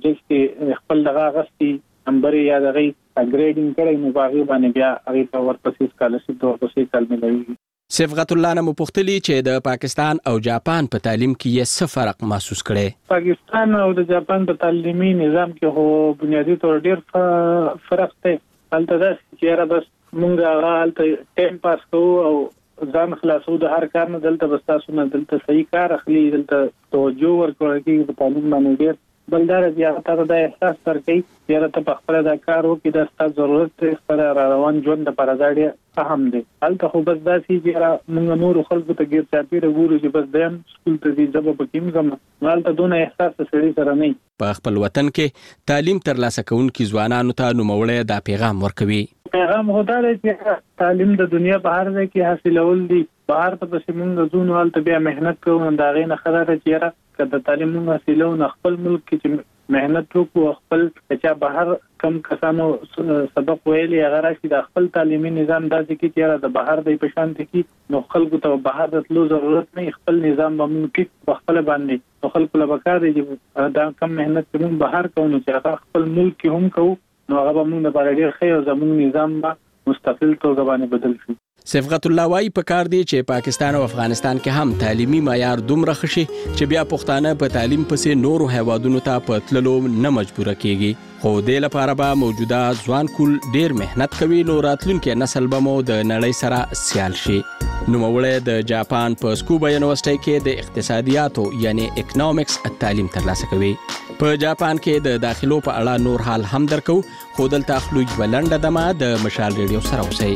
سبجیکټ خپل دغه غستي نمبر یا دغه اګریډینګ کړي نو هغه باندې بیا هغه په ورپسې سکالرشپ د ورپسې کال ملوي.
صفغت الله نه مپختلی چې د پاکستان او جاپان په تعلیم کې یې څه فرق محسوس کړي.
پاکستان او د جاپان په تعلیمي نظام کې هو بنیادی تور ډیر فرق دی. هلته دا چې را بس مونږ هغه هلته ټیم پاس کوو او ځان خلاصو د هر کار نه دلته بس تاسو نه دلته صحیح کار اخلي دلته توجه ورکړئ چې په تعلیم باندې ډیر بلدار زیات تر د احساس ترکي چیرې ته په خپل د کار وکړي د ستاسو ضرورت ته خپل روان ژوند لپاره ډېر اهم دی. هلته خو بس داسې چې موږ نور خلکو ته ګیر چاپیره ګورو چې بس دیم سکول ته دي ځبه پکې موږ هلته دونه احساس سړي سره نه.
په خپل وطن کې تعلیم ترلاسه کوونکي ځوانانو ته نوموړی دا پیغام ورکوي.
پیغام خدا دی چې تعلیم د دنیا په هر ځای کې حاصلول دي بهر ته پسې موږ ځو نو هلته بیا محنت کوو دا غي نه خبره چې که د تعلیم حاصلو نه خپل ملک کې چې مهنت وکړو خپل چې بهر کم کسانو سبق ویلي هغه راشي د خپل تعلیمي نظام داسې کې چې د بهر د پېښان دي کې نو خلکو ته بهر د تلو ضرورت نه خپل نظام باندې کې خپل باندې نو خلکو له بکار دي چې دا کم مهنت کوم بهر کوو چې خپل ملک کې هم کوو نو هغه موږ د بهر ډیر خیر زموږ نظام به مستقل توګه باندې بدل شي.
صفغت الله وای په کار دی چې پاکستان او افغانستان کې هم تعلیمي معیار دومره خشي چې بیا پښتانه په تعلیم پسې نورو هیوادونو ته په تللو نه مجبور کیږي خو د لپاره به موجوده ځوان کول ډیر مهنت کوي نو راتلونکي نسل به مو د نړۍ سره سیال شي. نوموړی د جاپان په سکوبا یونیورسيټي کې د اقتصادیاتو یعنی اکونومکس تعلیم ترلاسه کوي. په جاپان کې د داخلو په اړه نور حال هم درکو خو دلته خلوج ولنډه دمه د مشال ریډیو سره اوسئ.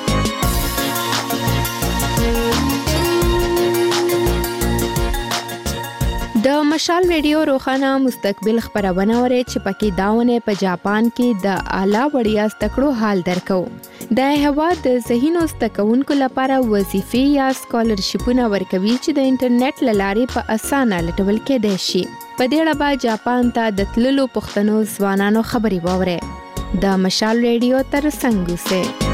د مشال ریډیو روخانه مستقبل خبرونه اوري چې پکې داونه په جاپان کې د اعلی وړیا زدکړو حال درکو. د هوا د ذهینو زدکونکو لپاره وظیفې یا سکالرشپونه ورکوي چې د انټرنیټ لارې په اسانه لټول کېدای شي. په دې اړه به جاپان ته د تللو پښتنو ځوانانو خبرې واوري. د مشال ریډیو تر څنګ اوسئ.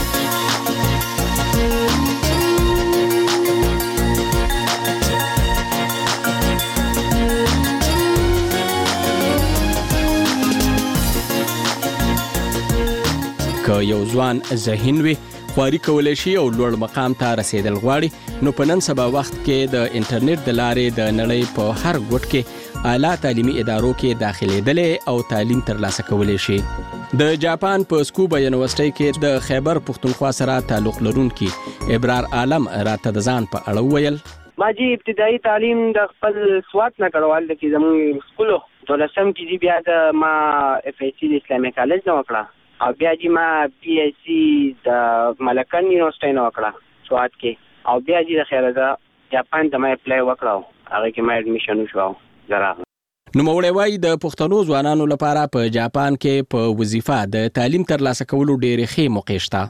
که یو ځوان ذهین وي خواري کولای شي او لوړ مقام ته رسیدل غواړي نو په نن سبا وخت کې د انټرنیټ د لارې د نړۍ په هر ګوټ کې اعلی تعلیمي ادارو کې داخليدل او تعلیم ترلاسه کولای شي. د جاپان په سکوبا یونیورسيټي کې د خیبر پښتونخوا سره تعلق لرونکي ابرار عالم راته د ځان په اړه ویل.
ما جی ابتدایي تعلیم د خپل سوات نه کړوال د کې زموږ سکولو دولسم کې بیا د ما اف ای سی د اسلامي کالج نه وکړه او بیا چې ما پی ایچ سی د ملکن یونیورسيټي نه وکړه سوات کې او بیا چې د خیره ده جاپان ته ما اپلای وکړو هغه کې ما اډمیشن وشو زرا.
نوموړی وایي د پښتنو ځوانانو لپاره په جاپان کې په وظیفه د تعلیم ترلاسه کولو ډېرې ښې موقع شته.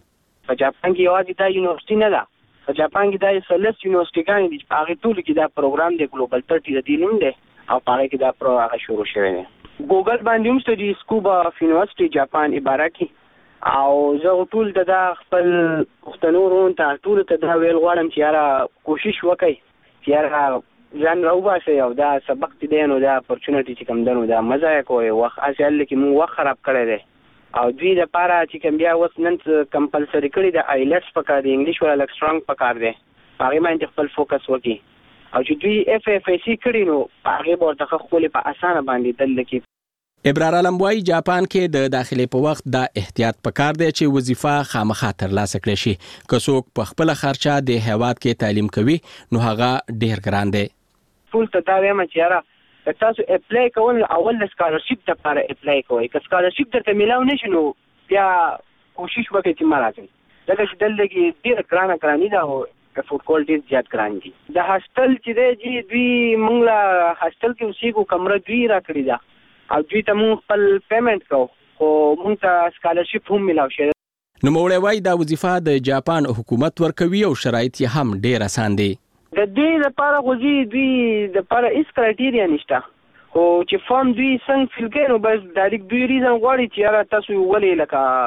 په جاپان کې یوازې دا یونیورسيټي نه ده، په جاپان کې دا سلس یونیورسيټيګان دي، په هغه ټول کې دا پروګرام دی ګلوبال ثلاثين د دې نوم دی او په هغه کې دا پروګرام شروع شوی دی. ګوګل باندې هم سټډي سکوبا یونیورسيټي جاپان عبارت او زه ټول د خپل پښتنو رون ته ټول ته دا ویل غواړم چې یاره کوشش وکړئ چې یاره ځان راوباسئ او دا سبق چې دی نو دا اپورچونټي چې کوم دی نو دا مزه یې کوئ. وخت هسې هلته کې مونږ وخت خراب کړی دی او دوی دپاره چې کوم بیا اوس نن کمپلسري کړي د آیلټس پکار دی، انګلیش والا لږ سټرانګ پکار دی، په هغې باندې خپل فوکس وکړي او چې دوی اف اف ای سی کړي نو په هغې به ورته ښکلې په اسانه باندې دلته کې.
ابرار علم وایي جاپان کې د داخلي په وخت دا احتیاط پکار دی چې وظیفه خامخا ترلاسه کړي شي. که څوک په خپله خرچه د هیواد کې تعلیم کوي نو هغه ډېر ګران دی.
ټول ته دا وایم چې یاره تاسو اپلای کول اول د سکالرشپ دپاره اپلای کوئ، که سکالرشپ درته میلاو نه شي نو بیا کوشش وکړئ چې مه راځئ، ځکه چې دلته کې ډېره ګرانه ګراني ده او فوډ کول ډېر زیات ګران دي. د هاسټل چې دی جي دوی موږ له هاسټل کې اوسېږو، کمره دوی راکړې ده او دوی ته مونږ خپل پیمنټ کوو خو مونږ ته سکالرشپ هم میلاو شوی.
نوموړی وایي دا وظیفه د جاپان حکومت ورکوي او شرایط یې هم ډېر اسان دي.
د دې لپاره خو دوی دپاره هېڅ کرایټیریا نشته، خو چې فارم دوی څنګه فیل کوي نو بس ډایرکټ دوی ریزن غواړي چې یاره تاسو ولې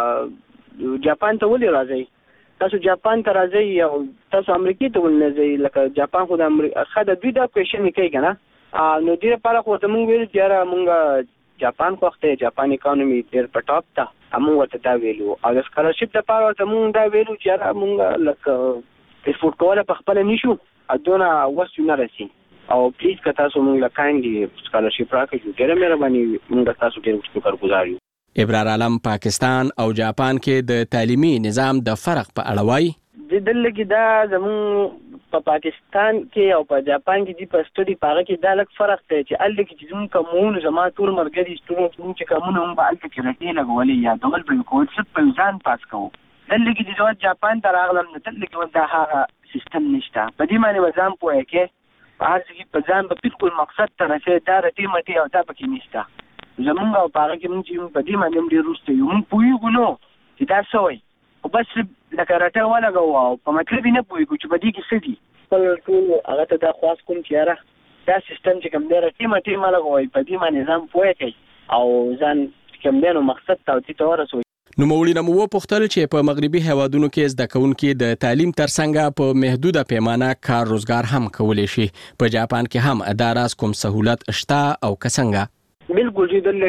لکه جاپان ته ولې راځئ، تاسو جاپان ته راځئ او تاسو امریکې ته ولې نه ځئ، لکه جاپان خو د امریکا ښه د دوی دا کوېشن یې کوي که نه. نو دې لپاره خو ورته مونږ ویلو چې یاره مونږ جاپان خوښ دی، جاپان اکانومي ډېر په ټاپ ده، مونږ ورته دا ویلو او د سکالرشپ دپاره ورته مونږ دا ویلو چې یاره مونږ لکه افورډ کولی په خپله نشو او دونه وس نه رسي او پلیز که تاسو مونږ له کاینډلي سکالرشپ راکړئ ډېره مهرباني، مونږ تاسو ډېر شکرګزار یو.
ابرار علم پاکستان او جاپان کې د تعلیمي نظام د فرق په اړه وایي
دلته کې دا زمونږ په پاکستان کې او په جاپان کې چې په سټډي په هغه کې دا لږ فرق دی چې هلته کې چې زموږ کومونه زما ټول ملګري سټوډنټ زموږ چې کومونه هم به هلته کې رټې لګولې یا ډول به یې کول صرف په ځان پاس کوو. دلته کې چې زه جاپان ته راغلم نو دلته کې اوس دا هغه سیستم نشته، په دې باندې به ځان پوهه کې په هر څه کې په ځان به بالکل مقصد ته رسې، دا رټې مټې او دا پکې نشته. زمونږ او په هغه کې مونږ چې په دې باندې هم ډېر وروسته یو، مونږ پوهېږو نو چې دا څه وایي خو بس لکه رټه ولګوو او په مطلب یې نه پوهېږو چې په دې کې څه دي. خپل ټول هغه ته دا خواست کوم چې یاره دا سیستم چې کوم دی رټې مټې مه لګوئ، په دې باندې ځان پوه کړئ او ځان چې کوم دی نو مقصد ته او دې ته ورسوئ.
نوموړي نه مو وپوښتل چې په مغربي هیوادونو کې زده کوونکي د تعلیم ترڅنګ په محدوده پیمانه کار روزګار هم کولی شي. په جاپان کې هم دا راز کوم سهولت شته او که څنګه؟
بالکل جی دلته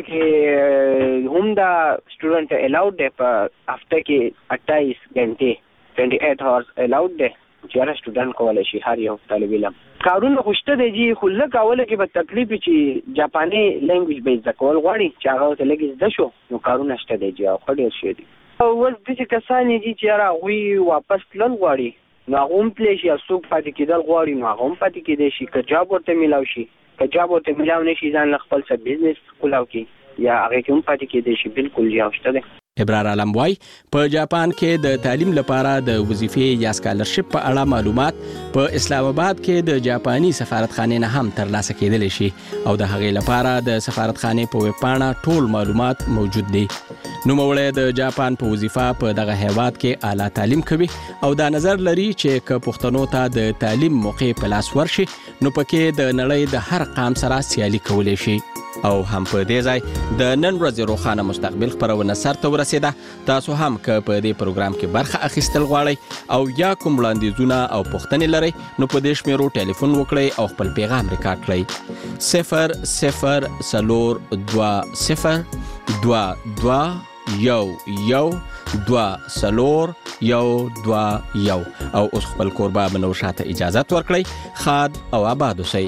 کې هم دا سټوډنټ الاؤډ دی، په هفته کې اٹھائیس غنټې अट्ठाईस هاورز الاؤډ دی چې هر سټوډنټ کولی شي، هر یو طالب علم. کارونه خو شته دی جي خو لږ اوله کې به تکلیف وي چې جاپاني لینګویج به زده کول غواړي چې هغه ورته لږ زده شو نو کارونه شته دی جي او ښه ډېر شوي دي. اوس داسې کسان یې دي چې یاره هغوی واپس تلل غواړي نو هغه هم تللی شي، او څوک پاتې کېدل غواړي نو هغه هم پاتې کېدی شي، که جاب ورته میلاو شي، که جاب ورته میلاو نه شي ځان له خپل څه بزنس کولاو کړي یا هغې کې هم پاتې کېدی شي. بالکل جي او شته دی.
ابرار علم وایي په جاپان کې د تعلیم لپاره د وظیفې یا سکالرشپ په اړه معلومات په اسلام آباد کې د جاپاني سفارتخانې نه هم ترلاسه کېدلی شي او د هغې لپاره د سفارتخانې په ویب پاڼه ټول معلومات موجود دي. نوموړی د جاپان په وظیفه په دغه هیواد کې اعلی تعلیم کوي او دا نظر لري چې که پښتنو ته د تعلیم موقع په لاس ورشي نو پکې د نړۍ د هر قام سره سیالي کولی شي. او هم په دې ځای د نن ورځې روښانه مستقبل خپرونه سر ته ورسېده. تاسو هم که په دې پروګرام کې برخه اخیستل غواړئ او یا کوم وړاندیزونه او پوښتنې لرئ نو په دې شمیرو ټلیفون وکړئ او خپل پیغام ریکارډ کړئ. صفر صفر څلور دوه صفر دوه دوه یو یو دوه څلور یو دوه یو. او اوس خپل کوربه منور شاته اجازت ورکړئ. ښاد او آباد اوسئ.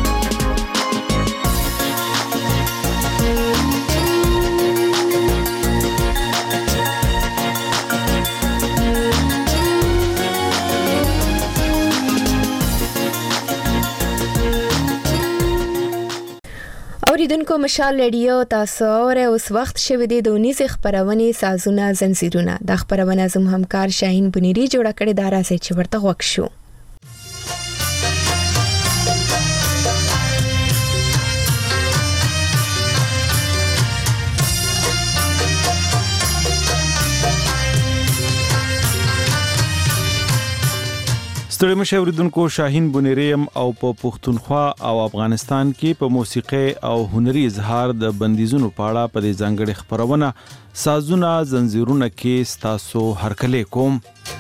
اوریدونکو مشال رادیو تاسو اوره اوس وخت شوه دی د اونیزه خبرونه سازونه زنجیرونه د خبرونه زم همکار شاهین بنيري جوړه کړې دا راځي چې ورته وښ شو.
ستړي مشه اوریدونکو شاهین بونیریم او په پښتونخوا او افغانستان کې په موسیقي او هنري اظهار د بندیزونو پاړه په دې ځانګړي خبرونه سازونه زنجیرونه کې ستاسو هرکلی کوم.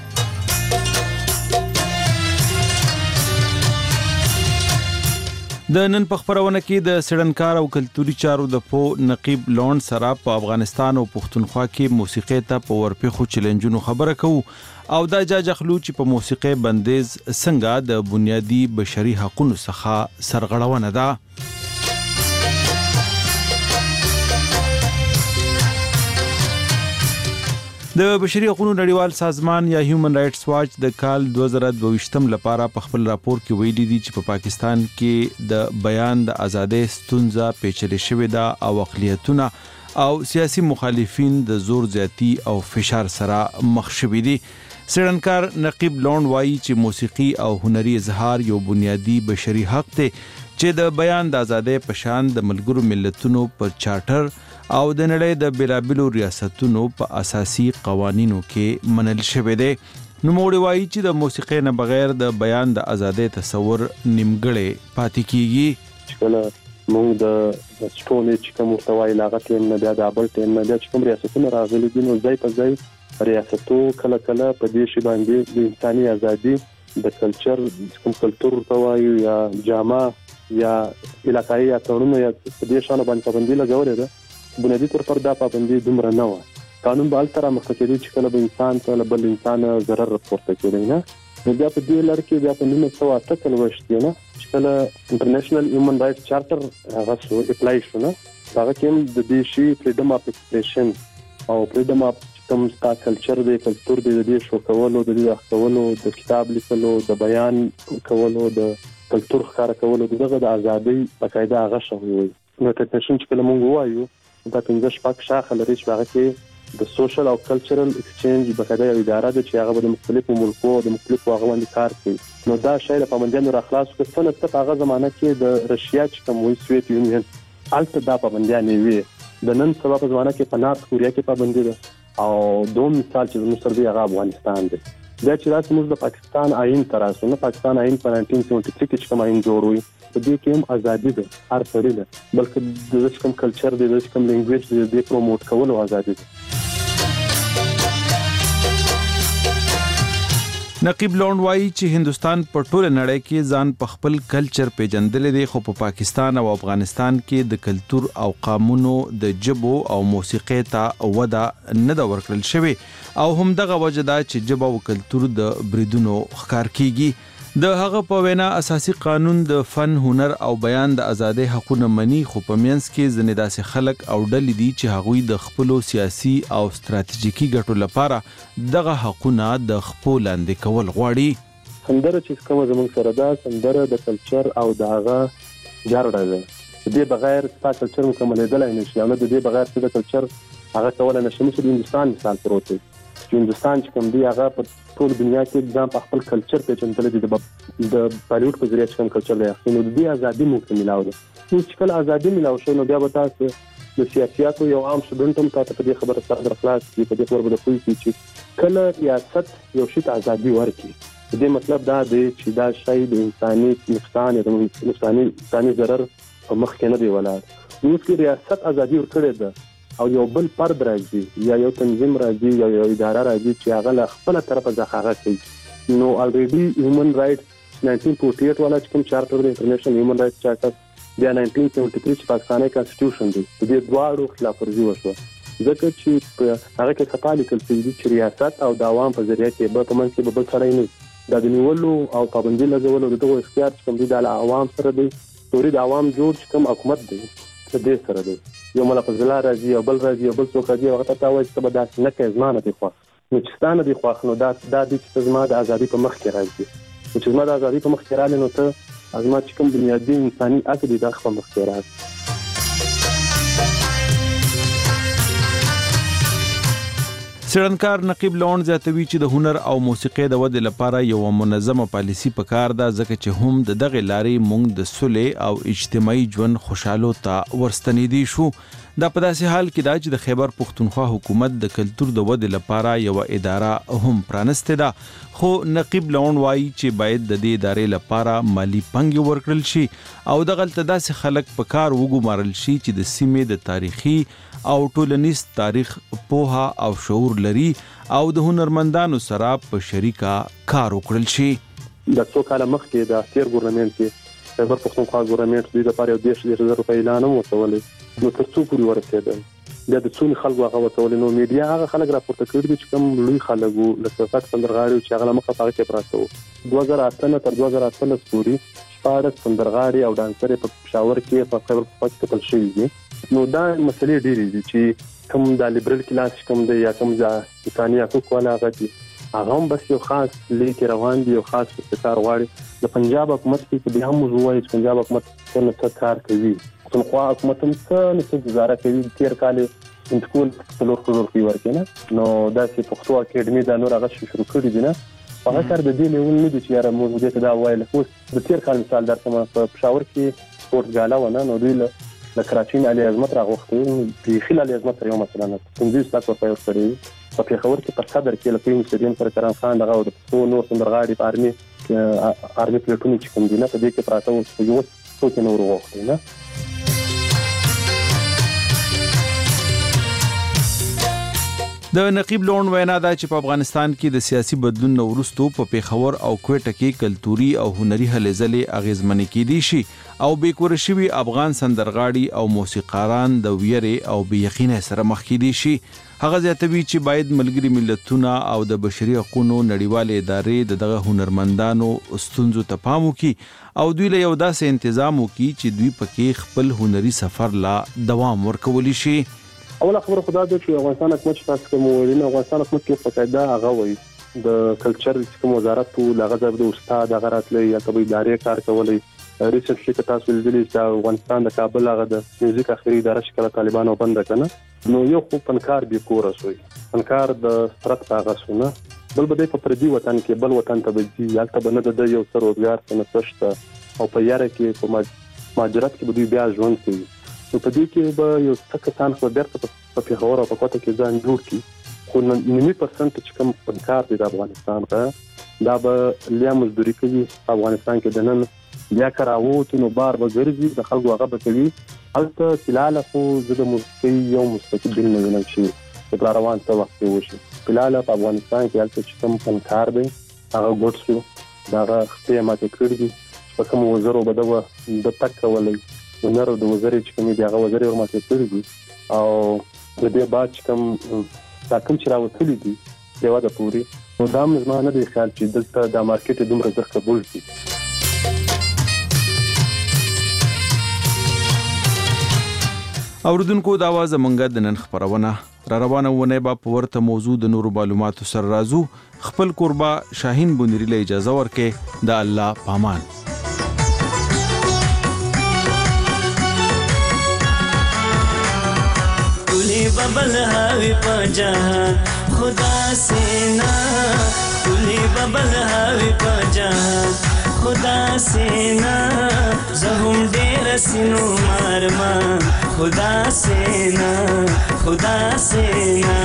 د نن په خبرونه کې د سړنکار او کلتوري چارو د پو نقیب لون سره په افغانستان او پښتونخوا کې موسیقي ته په ورپېخو چیلنجونو خبره کوو او دا جاج اخلو چې په موسیقي بندیز څنګه د بنیادی بشري حقوقو څخه سرغړونه ده. د بشري حقوقو نړیوال سازمان یا هیومن رائټس واچ د کال دوه زره دوه ویشتم لپاره په خپل راپور کې ویلي دي چې په پاکستان کې د بیان د ازادۍ ستونزه پیچلې شوې ده او اقلیتونه او سیاسي مخالفین د زور زیاتی او فشار سره مخ شوي دي. سړنکار نقیب لون وایي چې موسیقي او هنري اظهار یو بنیادی بشري حق دی چې د بیان د ازادۍ په شان د ملګرو ملتونو پر چارټر او د نړۍ د بیلابیلو ریاستونو په اساسي قوانینو کې منل شوی دی. نوموړي وایي چې د موسیقۍ نه بغیر د بیان د ازادۍ تصور نیمګړی پاتې کیږي.
کله موږ د سټونې چې کوم محتوای لاغت نه بیا د ابل ټیم نه بیا چې کوم ریاستونه راغلي دي نو ځای په ځای ریاستو کله کله په دې شی باندې د انساني ازادي د کلچر کوم کلچر توایو یا جامه یا علاقایي اتړونو یا په دې شان باندې پابندي لګولې ده. بنیادی طور پر دا پابندي دومره نه و. قانون به التر مخکې چې کله به انسان ته بل انسان ضرر رپورټ کوي نه نو بیا په دې لړ کې بیا په نیم سو اته کال وشتي نه چې کله انټرنیشنل هیومن رائټس چارټر هغه سو اپلای شو نه هغه کې د دې شی فریډم اف ایکسپریشن او فریډم اف کوم ستا کلچر دی کلچر دی د دې شو کولو د دې کولو د کتاب لیکلو د بیان کولو د کلچر ښکار کولو دغه د ازادۍ په قاعده هغه شوی وي. نو ټیکنیشن چې کله مونږ وایو دا پنځه شپږ شاخه لري چې هغه کې د سوشل او کلچرل ایکسچینج بقاعده یو اداره ده چې هغه د مختلفو ملکو د مختلفو هغه باندې کار کوي. نو دا شی له پابندیانو راخلاص کړ څنګه چې هغه زمانہ کې د رشیا چې کوم وی سویت یونین الته دا پابندیانې وي د نن سبا په زمانہ کې په نارت کوریا کې پابندي ده او دوم مثال چې موږ سره دی هغه افغانستان دی. دا چې راځي موږ د پاکستان آئین تر اوسه نه پاکستان آئین په نولس سوه ستاسو کې کوم آئین جوړ وي په دې کې هم ازادي ده هر څړي ده بلکې د کوم کلچر دی د کوم لینګویج دی د پروموټ کولو ازادي ده.
نقیب لون وایي چې هندستان په ټوله نړۍ کې ځان په خپل کلچر پیژندل دي خو په پاکستان او افغانستان کې د کلتور او قامونو د جبو او موسیقي ته وده نه دا ورکړل شوی او هم دغه وجه دا چې جبو او کلتور د بریدونو ښکار کیږي. د هغه په وینا اساسي قانون د فن هنر او بیان د ازادۍ حقوقو مني خو په مینس کې ځنې داسې خلک او ډلې دي چې هغوی د خپل سیاسي او ستراتیژیکي ګټو لپاره دغه حقوقونه د خپل لاندې کول غواړي.
سندره چې کوم زموږ سره ده سندره د کلچر او د هغه جارډه ده د دې بغیر ستا کلچر مکملېدلای نشي او د دې بغیر چې د کلچر هغه کول نشي. مثل هندستان مثال پروت دی چې هندستان چې کوم دی هغه په ټول دنیا کې ځان په خپل کلچر پیژندل دي د بالیوډ په ذریعہ کوم کلچر دی نو د دې ازادي ممکن ملاو ده. چې کله ازادي ملاو شي نو بیا به تاسو د سیاستو یو عام شډونټ هم تاسو په دې خبره سره درخلاص کی په دې خبره به کوی چې کله ریاست یو شي ته ازادي ورکړي د دې مطلب دا دی چې دا شی د انساني نقصان یا د انساني انساني ضرر په مخ کې نه دی ولاړ. نو چې ریاست ازادي ورکړي ده او یو بل فرد راځي یا یو تنظیم راځي یا یو اداره راځي چې هغه له خپل طرفه ځخاغه کوي نو الریډي هیومن رائټس نولس سوه اړتالیس والا چې کوم چارټر د انټرنیشنل هیومن رائټس چارټر بیا نولس سوه ستاسو چې پاکستاني کانسټیټیوشن دی د دې دواړو خلاف ورزي وشوه ځکه چې په هغه کې خپل لیکل شوی دی چې ریاست او د عوام په ذریعہ کې به په منځ کې به بل سره نه د نیولو او پابندي لګولو دغه اختیار چې کوم دی د عوام سره دی توري د عوام جوړ چې کوم حکومت دی د دې سره دی یو مله په ځلا راځي او بل راځي او بل څوک راځي هغه ته وایي چې به داسې نه کوي زما نه دی خوښ نو چې ستا نه دی خوښ نو دا دا دی چې زما د ازادي په مخ کې راځي نو چې زما د ازادي په مخ کې راځي نو ته زما چې کوم بنیادي انساني حق دی دا په مخ کې راځي.
سړنکار نقیب لون زیاتوي چې د هنر او موسیقي د ودې لپاره یو منظمه پالیسی پکار ده ځکه چې هم د دغه لارې مونږ د سولې او اجتماعي ژوند خوشحالو ته ورستنیدي شو. دا په داسې حال کې دا چې د خیبر پښتونخوا حکومت د کلتور د ودې لپاره یو اداره هم پرانسته ده، خو نقیب لون وایي چې باید د دې ادارې لپاره مالی پنګ ورکړل شي او دغلته داسې خلک په کار وګمارل شي چې د سیمې د تاریخي او ټولنیز تاریخ پوها او شعور لري او د هنرمندانو سره په شریکه کار وکړل شي.
د څو کاله مخکې د تیر ګورنمنت کې خیبر پښتونخوا ګورنمنت دوی لپاره یو دېرش دېرش زره روپۍ اعلان هم ورکولی، نو تر څو پورې ورسېدل بیا د څو خلکو هغه ورکولی. نو میډیا هغه خلک راپورته کړي دي چې کوم لوی خلک وو لکه سیاست سندرغاړي چې هغه له مخه په هغه کې پراته وو. دوه زره اته نه تر دوه زره اتلس پورې شپاړس سندرغاړي او ډانسرې په پېښور کې په خیبر پښتونخوا کې کتل شوي دي. نو دا مسلې ډېرې دي چې کوم د لیبرل کلاس کوم دی یا کوم د انساني حقوق والا هغه دي، هغه هم بس یو خاص لیکې روان دي، یو خاص ابتکار غواړي. د پنجاب حکومت کې بیا هم موږ ووایو چې پنجاب حکومت څه نه څه کار کوي، پښتونخوا حکومت هم څه نه څه ګزاره کوي. تېر کال یې انتقال څلور کروړ روپۍ ورکړې نه، نو داسې پښتو اکیډمي دا نور هغه شروع کړي دي نه، هغه کار د دې لیول نه دي چې یاره موږ دې ته دا ووایو. اوس د تېر کال مثال درته په پېښور کې سپورټ ګالا وه نه، نو دوی له له کراچۍ نه علي عظمت راغوښتي، بیخي له علي عظمت سره یو مثلا پنځوس لک روپۍ ورکړې وي. په پېښور کې په صدر کې له کوم سټیډیم سره کرم خان دغه د پښتو نور سندرغاړي په ارمي ارمي پلیټونو چې کوم دي نه، په دې کې پراته وو یو څوک نه ورغوښتي نه.
د نقیب لون وینا دا چې په افغانستان کې د سیاسي بدلون وروسته په پېښور او کوټه کې کلتوري او هنري هلې ځلې اغیزمنې کېدي شي او بې کوره شوي افغان سندرغاړي او موسیقاران د ویرې او بې یقینۍ سره مخ کېدي شي. هغه زیاتوي چې باید ملګري ملتونه او د بشري حقوقو نړیوالې ادارې د دغه هنرمندانو ستونزو ته پام وکړي او دوی له یو داسې تنظیم وکړي چې دوی پکې خپل هنري سفر لا دوام ورکولی شي.
اوله خبره خدا ده چې افغانستان حکومت چې تاسو کوم ویل نه، افغانستان حکومت کې په قاعده هغه وایي د کلچر چې کوم وزارت وو هغه ځای د استاد هغه راتلی یا کومې ادارې کار کولی. ریسنټلی که تاسو لیدلی چې افغانستان د کابل هغه د میوزیک اخري اداره چې کله طالبانو بنده کړه، نو یو خو فنکار بې کوره سوی، فنکار د سرک ته هغه سو نه، بل به دی په پردي وطن کې بل وطن ته به ځي، هلته به نه د یو څه روزګار څه نه څه شته او په یاره کې په مهاجرت کې به دوی بیا ژوند کوي. نو په دې کې به یو څه کسان خو بیرته په پېښور او په کوټه کې ځان جوړ کړي، خو نیمه پرسنټ چې کوم فنکار دی د افغانستان څخه دا به لیا مزدوري کوي په افغانستان کې، د نن بیا که راووتو نو بار به ګرځي، د خلکو هغه به کوي. هلته فلحاله خو زه د موسیقۍ یو مستقل نه وینم چې په روان څه وخت کې وشي. فلحاله په افغانستان کې هلته چې کوم فنکار دی هغه ګوډ شو، د هغه خپې یې ماتې کړي دي، په کومو وزرو به ده د تګ کولی، هنر د وزرې چې کومې دي هغه وزرې ور ماتې کړي دي او د دې بعد چې کوم دا کوم چې راوتلي دي د واده پورې، نو دا هم زما نه دی خیال چې دلته دا مارکېټ یې دومره ژر قبول کړي.
اوریدونکو دا وه زمونږ د نن خپرونه، را روانه ونې به په ورته موضوع د نورو معلوماتو سره راځو. خپل کوربه شاهین بونیری له اجازه ورکړئ. د الله پامان.
ببل هاوی پا جهان خدا سینا، کلی ببل هاوی پا جهان خدا سینا، زهم دیر سینو مارمان خدا سینا خدا سینا.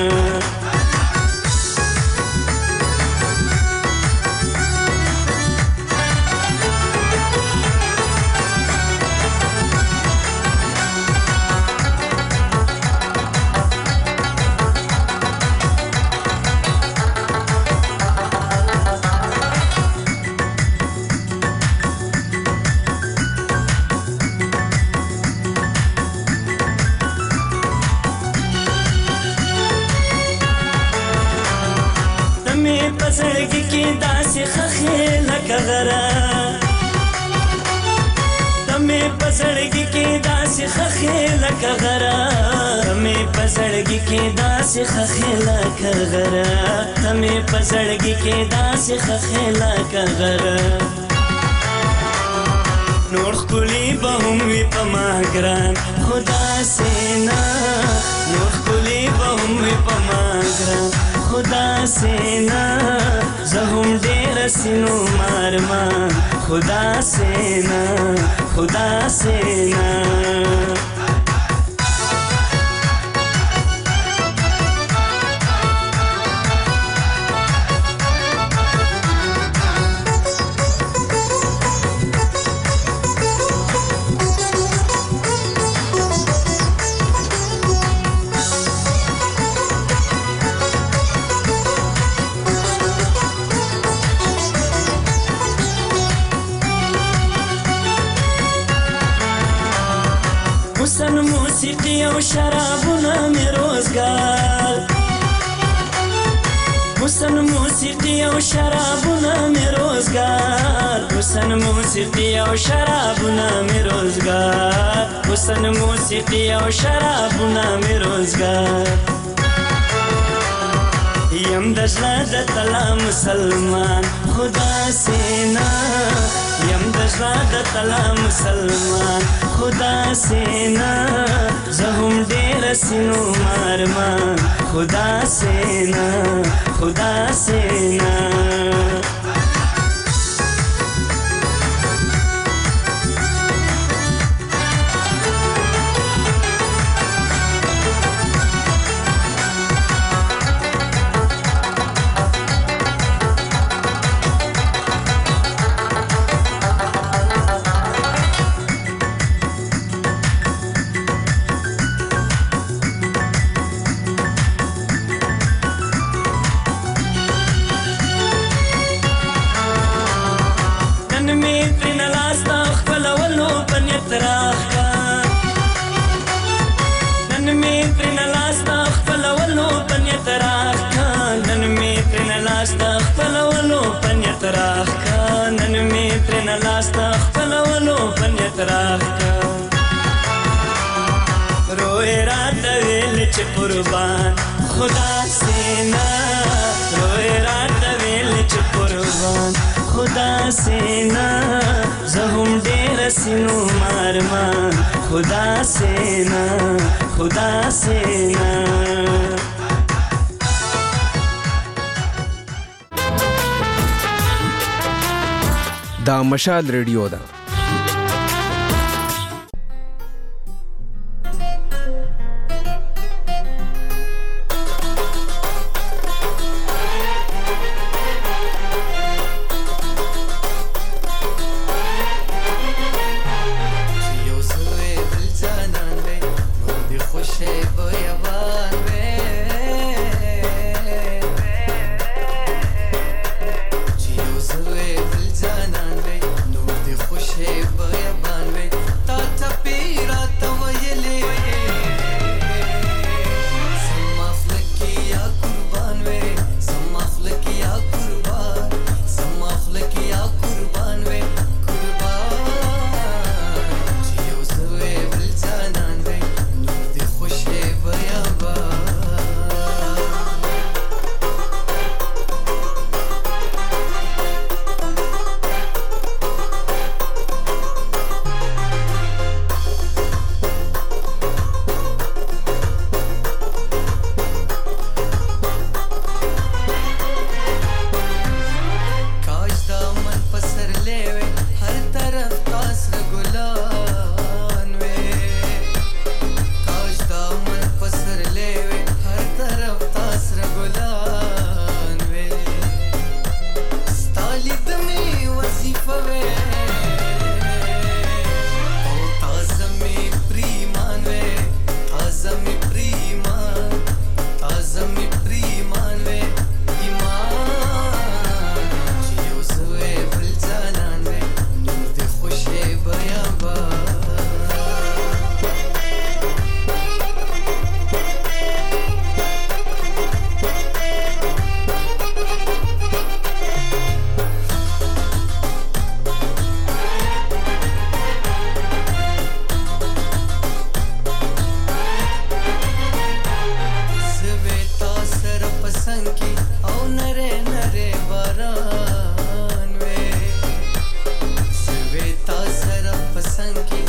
پسړګي کې داسې خخې لکه غره، دمې پسړګي کې داسې خخې لکه غره، دمې پسړګي کې داسې خخې لکه غره، دمې پسړګي کې داسې خخې لکه غره. نور خپلی به هم وي په ما ګران خدا سینا، نور خپلی به هم وي په ما ګران خدا سینا، زهم ډیر سینو مارمان خدا سینا خدا سینا. حسن موسیقی او شرابونه می روزگار حسن موسیقی او شرابونه می روزگار حسن موسیقی او شرابونه می روزگار حسن موسیقی او شرابونه می روزگار یم د زړه د تلا مسلمان خدا سینا یم د زړه د تلا مسلمان خدا سینا زه هم ډېر سینو مارمان خدا سینا خدا سینا قربان خدا سینا روی رات ویل چ قربان خدا سینا زهم ډیر سینو مارمان خدا سینا خدا سینا
دا مشال ریډیو ده
संग